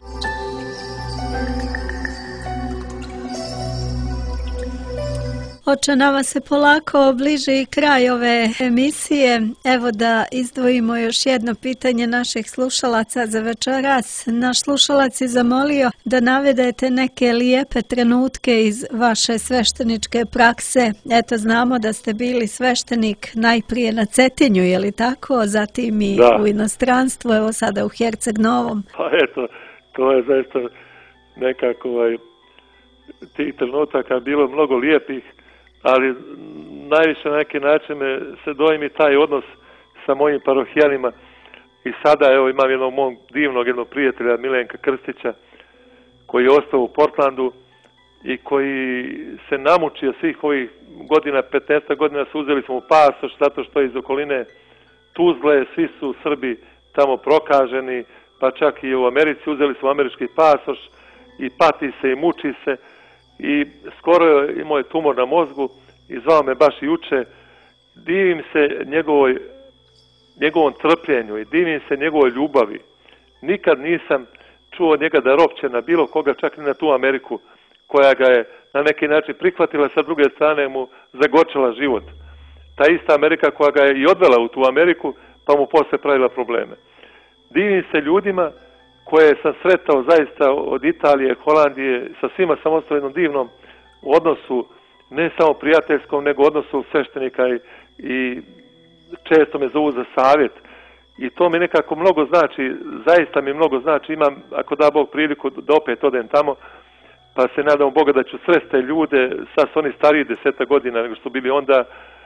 Oče, nama se polako bliži kraj ove emisije. Evo da izdvojimo još jedno pitanje naših slušalaca za večeras. Naš slušalac je zamolio da navedete neke lijepe trenutke iz vaše svešteničke prakse. Eto, znamo da ste bili sveštenik najprije na Cetinju, je li tako? Zatim i u inostranstvu, evo sada u Herceg Novom. Pa eto, to je zaista nekako tih trenutaka bilo mnogo lijepih, ali najviše na neki način se dojmi taj odnos sa mojim parohijanima. I sada evo imam jednog mog divnog prijatelja, Milenka Krstića, koji je ostao u Portlandu i koji se namučio svih ovih godina, 15 godina su uzeli smo u pasoš, zato što je iz okoline Tuzle, svi su Srbi tamo prokaženi, pa čak i u Americi uzeli smo američki pasoš i pati se i muči se. I skoro je imao tumor na mozgu i zvao me baš juče. Divim se njegovom trpljenju i divim se njegovoj ljubavi nikad nisam čuo njega da ropće na bilo koga, čak i na tu Ameriku koja ga je na neki način prihvatila, sa druge strane mu zagorčala život. Ta ista Amerika koja ga je i odvela u tu Ameriku, pa mu posle pravila probleme. Divim se ljudima koje sam sretao zaista od Italije, Holandije, sa svima sam ostao jednom divnom odnosu, ne samo prijateljskom, nego odnosu sveštenika i često me zovu za savjet. I to mi nekako mnogo znači, zaista mi mnogo znači. Imam, ako da Bog priliku, da opet odem tamo, pa se nadam Boga da ću sresti ljude, sad su oni stariji 10 godina nego što bili onda,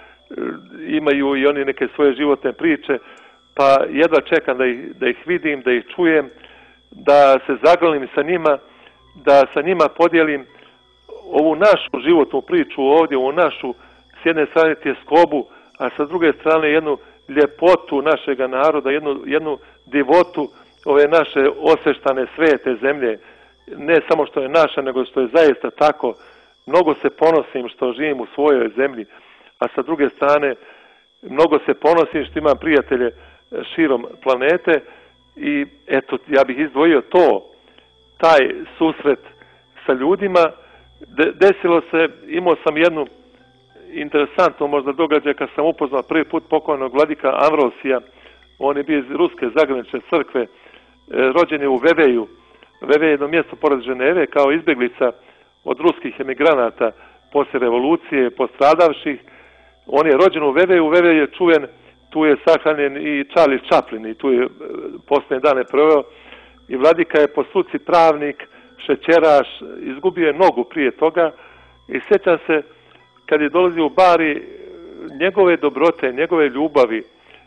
imaju i oni neke svoje životne priče, pa jedva čekam da ih vidim, da ih čujem, da se zagrlim sa njima, da sa njima podijelim ovu našu životnu priču ovdje, ovu našu, s jedne strane tjeskobu, a sa druge strane jednu ljepotu našega naroda, jednu divotu ove naše osveštane svete zemlje. Ne samo što je naša, nego što je zaista tako. Mnogo se ponosim što živim u svojoj zemlji, a sa druge strane mnogo se ponosim što imam prijatelje širom planete i eto, ja bih izdvojio taj susret sa ljudima. Desilo se, imao sam jednu interesantnu možda događaj kad sam upoznao prvi put pokojnog vladika Amvrosija. On je bio iz Ruske zagranične crkve, rođen je u Veveju. Veve je jedno mjesto pored Ženeve kao izbjeglica od ruskih emigranata poslije revolucije, postradavših. On je rođen u Veveju, Veve je čuven, tu je sahranjen i Charlie Chaplin i tu je posljednje dane proveo. I vladika je po struci pravnik, šećeraš, izgubio je nogu prije toga i sjećam se kad je dolazio u Bari, njegove dobrote, njegove ljubavi,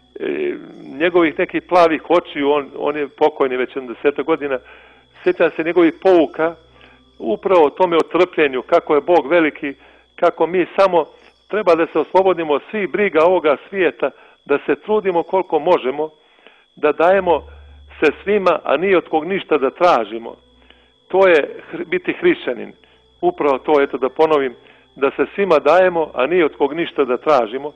njegovih nekih plavih očiju, on je pokojni već 10 godina, sjećam se njegovih pouka, upravo o tome o trpljenju, kako je Bog veliki, kako mi samo treba da se oslobodimo od svih briga ovoga svijeta, da se trudimo koliko možemo, da dajemo se svima, a nije od kog ništa da tražimo. To je biti hrišćanin. Upravo to, eto da ponovim, da se svima dajemo, a nije od kog ništa da tražimo.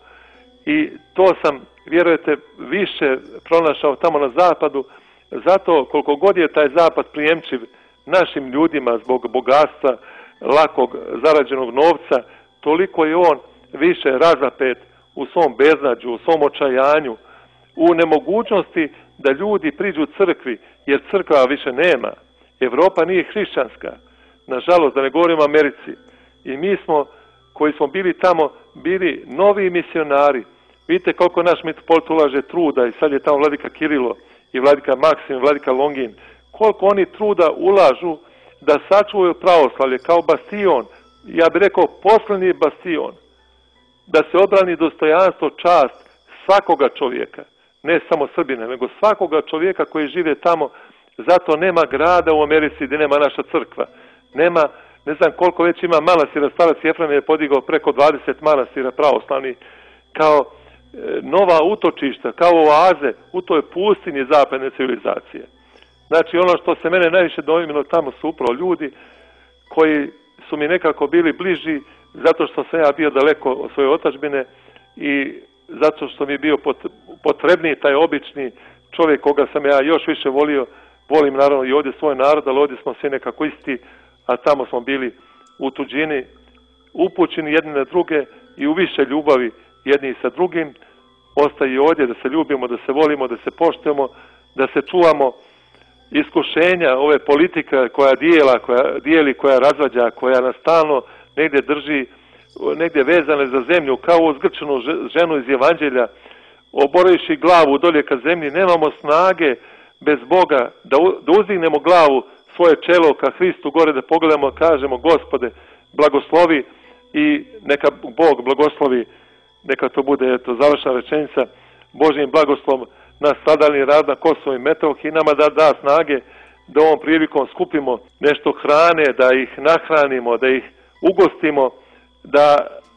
I to sam, vjerujete, više pronašao tamo na zapadu, zato koliko god je taj zapad prijemčiv našim ljudima zbog bogatstva, lakog zarađenog novca, toliko je on više razapet u svom beznađu, u svom očajanju, u nemogućnosti da ljudi priđu crkvi, jer crkva više nema. Evropa nije hrišćanska, nažalost, da ne govorim o Americi. I mi smo, koji smo bili tamo, bili novi misionari. Vidite koliko naš mitropolit ulaže truda i sad je tamo vladika Kirilo i vladika Maksim, vladika Longin. Koliko oni truda ulažu da sačuvaju pravoslavlje kao bastion, ja bih rekao posljednji bastion, da se obrani dostojanstvo, čast svakoga čovjeka, ne samo Srbina, nego svakoga čovjeka koji žive tamo. Zato nema grada u Americi gdje nema naša crkva. Nema, ne znam koliko već ima manastira, starac Jefrem je podigao preko 20 manastira pravoslavnih, kao nova utočišta, kao oaze u toj pustinji zapadne civilizacije. Znači ono što se mene najviše dojmilo tamo su upravo ljudi koji su mi nekako bili bliži zato što sam ja bio daleko od svoje otadžbine i zato što mi je bio potrebniji taj obični čovjek koga sam ja još više volio. Volim naravno i ovdje svoj narod, ali ovdje smo svi nekako isti, a tamo smo bili u tuđini, upućeni jedni na druge i u više ljubavi jedni sa drugim. Ostaje i ovdje da se ljubimo, da se volimo, da se poštujemo, da se čuvamo iskušenja ove politike koja dijeli, koja razvađa, koja nas stalno negdje drži, negdje vezane za zemlju, kao zgrčenu ženu iz Evanđelja, oboravši glavu dolje ka zemlji. Nemamo snage bez Boga da uzdignemo glavu svoje čelo ka Hristu gore, da pogledamo, kažemo Gospode, blagoslovi i neka Bog blagoslovi, neka to bude završna rečenica, Božjim blagoslovom na stradalni rad na Kosovo i Metohiji, nama da snage da ovom prilikom skupimo nešto hrane, da ih nahranimo, da ih ugostimo, da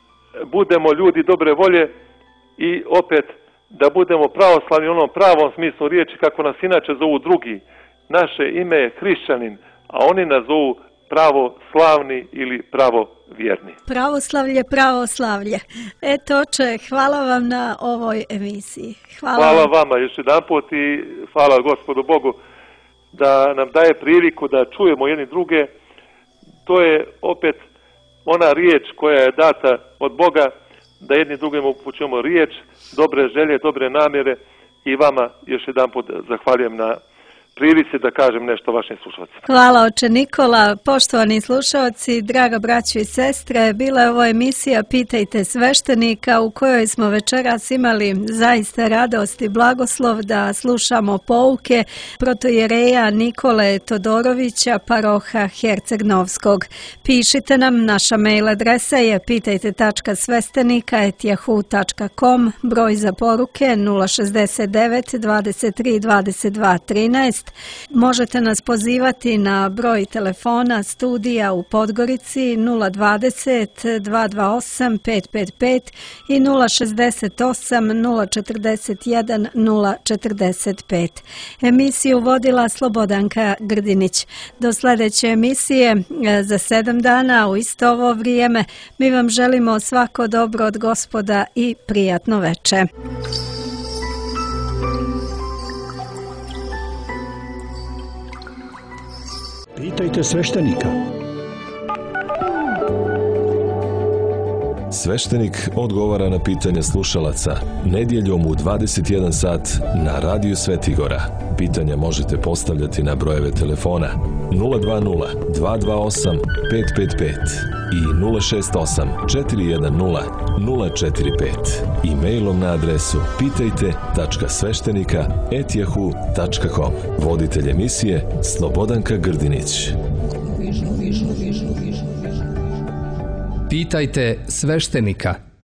budemo ljudi dobre volje i opet da budemo pravoslavni u onom pravom smislu riječi kako nas inače zovu drugi. Naše ime je hrišćanin, a oni nas zovu pravoslavni ili pravovjerni. Pravoslavlje, pravoslavlje. Eto, oče, hvala vam na ovoj emisiji. Hvala vama još jedan put i hvala Gospodu Bogu da nam daje priliku da čujemo jedni druge. To je opet ona riječ koja je data od Boga, da jedni drugima upućujemo riječ, dobre želje, dobre namjere i vama još jedan put zahvaljujem na prilici da kažem nešto vašim slušalcima. Hvala oče Nikola. Poštovani slušalci, draga braćo i sestre, bila je ovo emisija Pitajte sveštenika u kojoj smo večeras imali zaista radost i blagoslov da slušamo pouke protojereja Nikole Todorovića, paroha Herceg-Novskog. Pišite nam, naša mail adresa je pitajte.svestenika@yahoo.com, broj za poruke 069 23 22 13. Možete nas pozivati na broj telefona studija u Podgorici 020 228 555 i 068 041 045. Emisiju vodila Slobodanka Grdinić. Do sljedeće emisije za 7 dana u isto ovo vrijeme mi vam želimo svako dobro od Gospoda i prijatno veče. Pitajte sveštenika. Sveštenik odgovara na pitanja slušalaca nedjeljom u 21 sat na Radiju Svetigora. Pitanja možete postavljati na brojeve telefona 020 228 555 i 068 410 045 i mailom na adresu pitajte.sveštenika@yahoo.com. Voditelj emisije Slobodanka Grdinić. Pitajte sveštenika.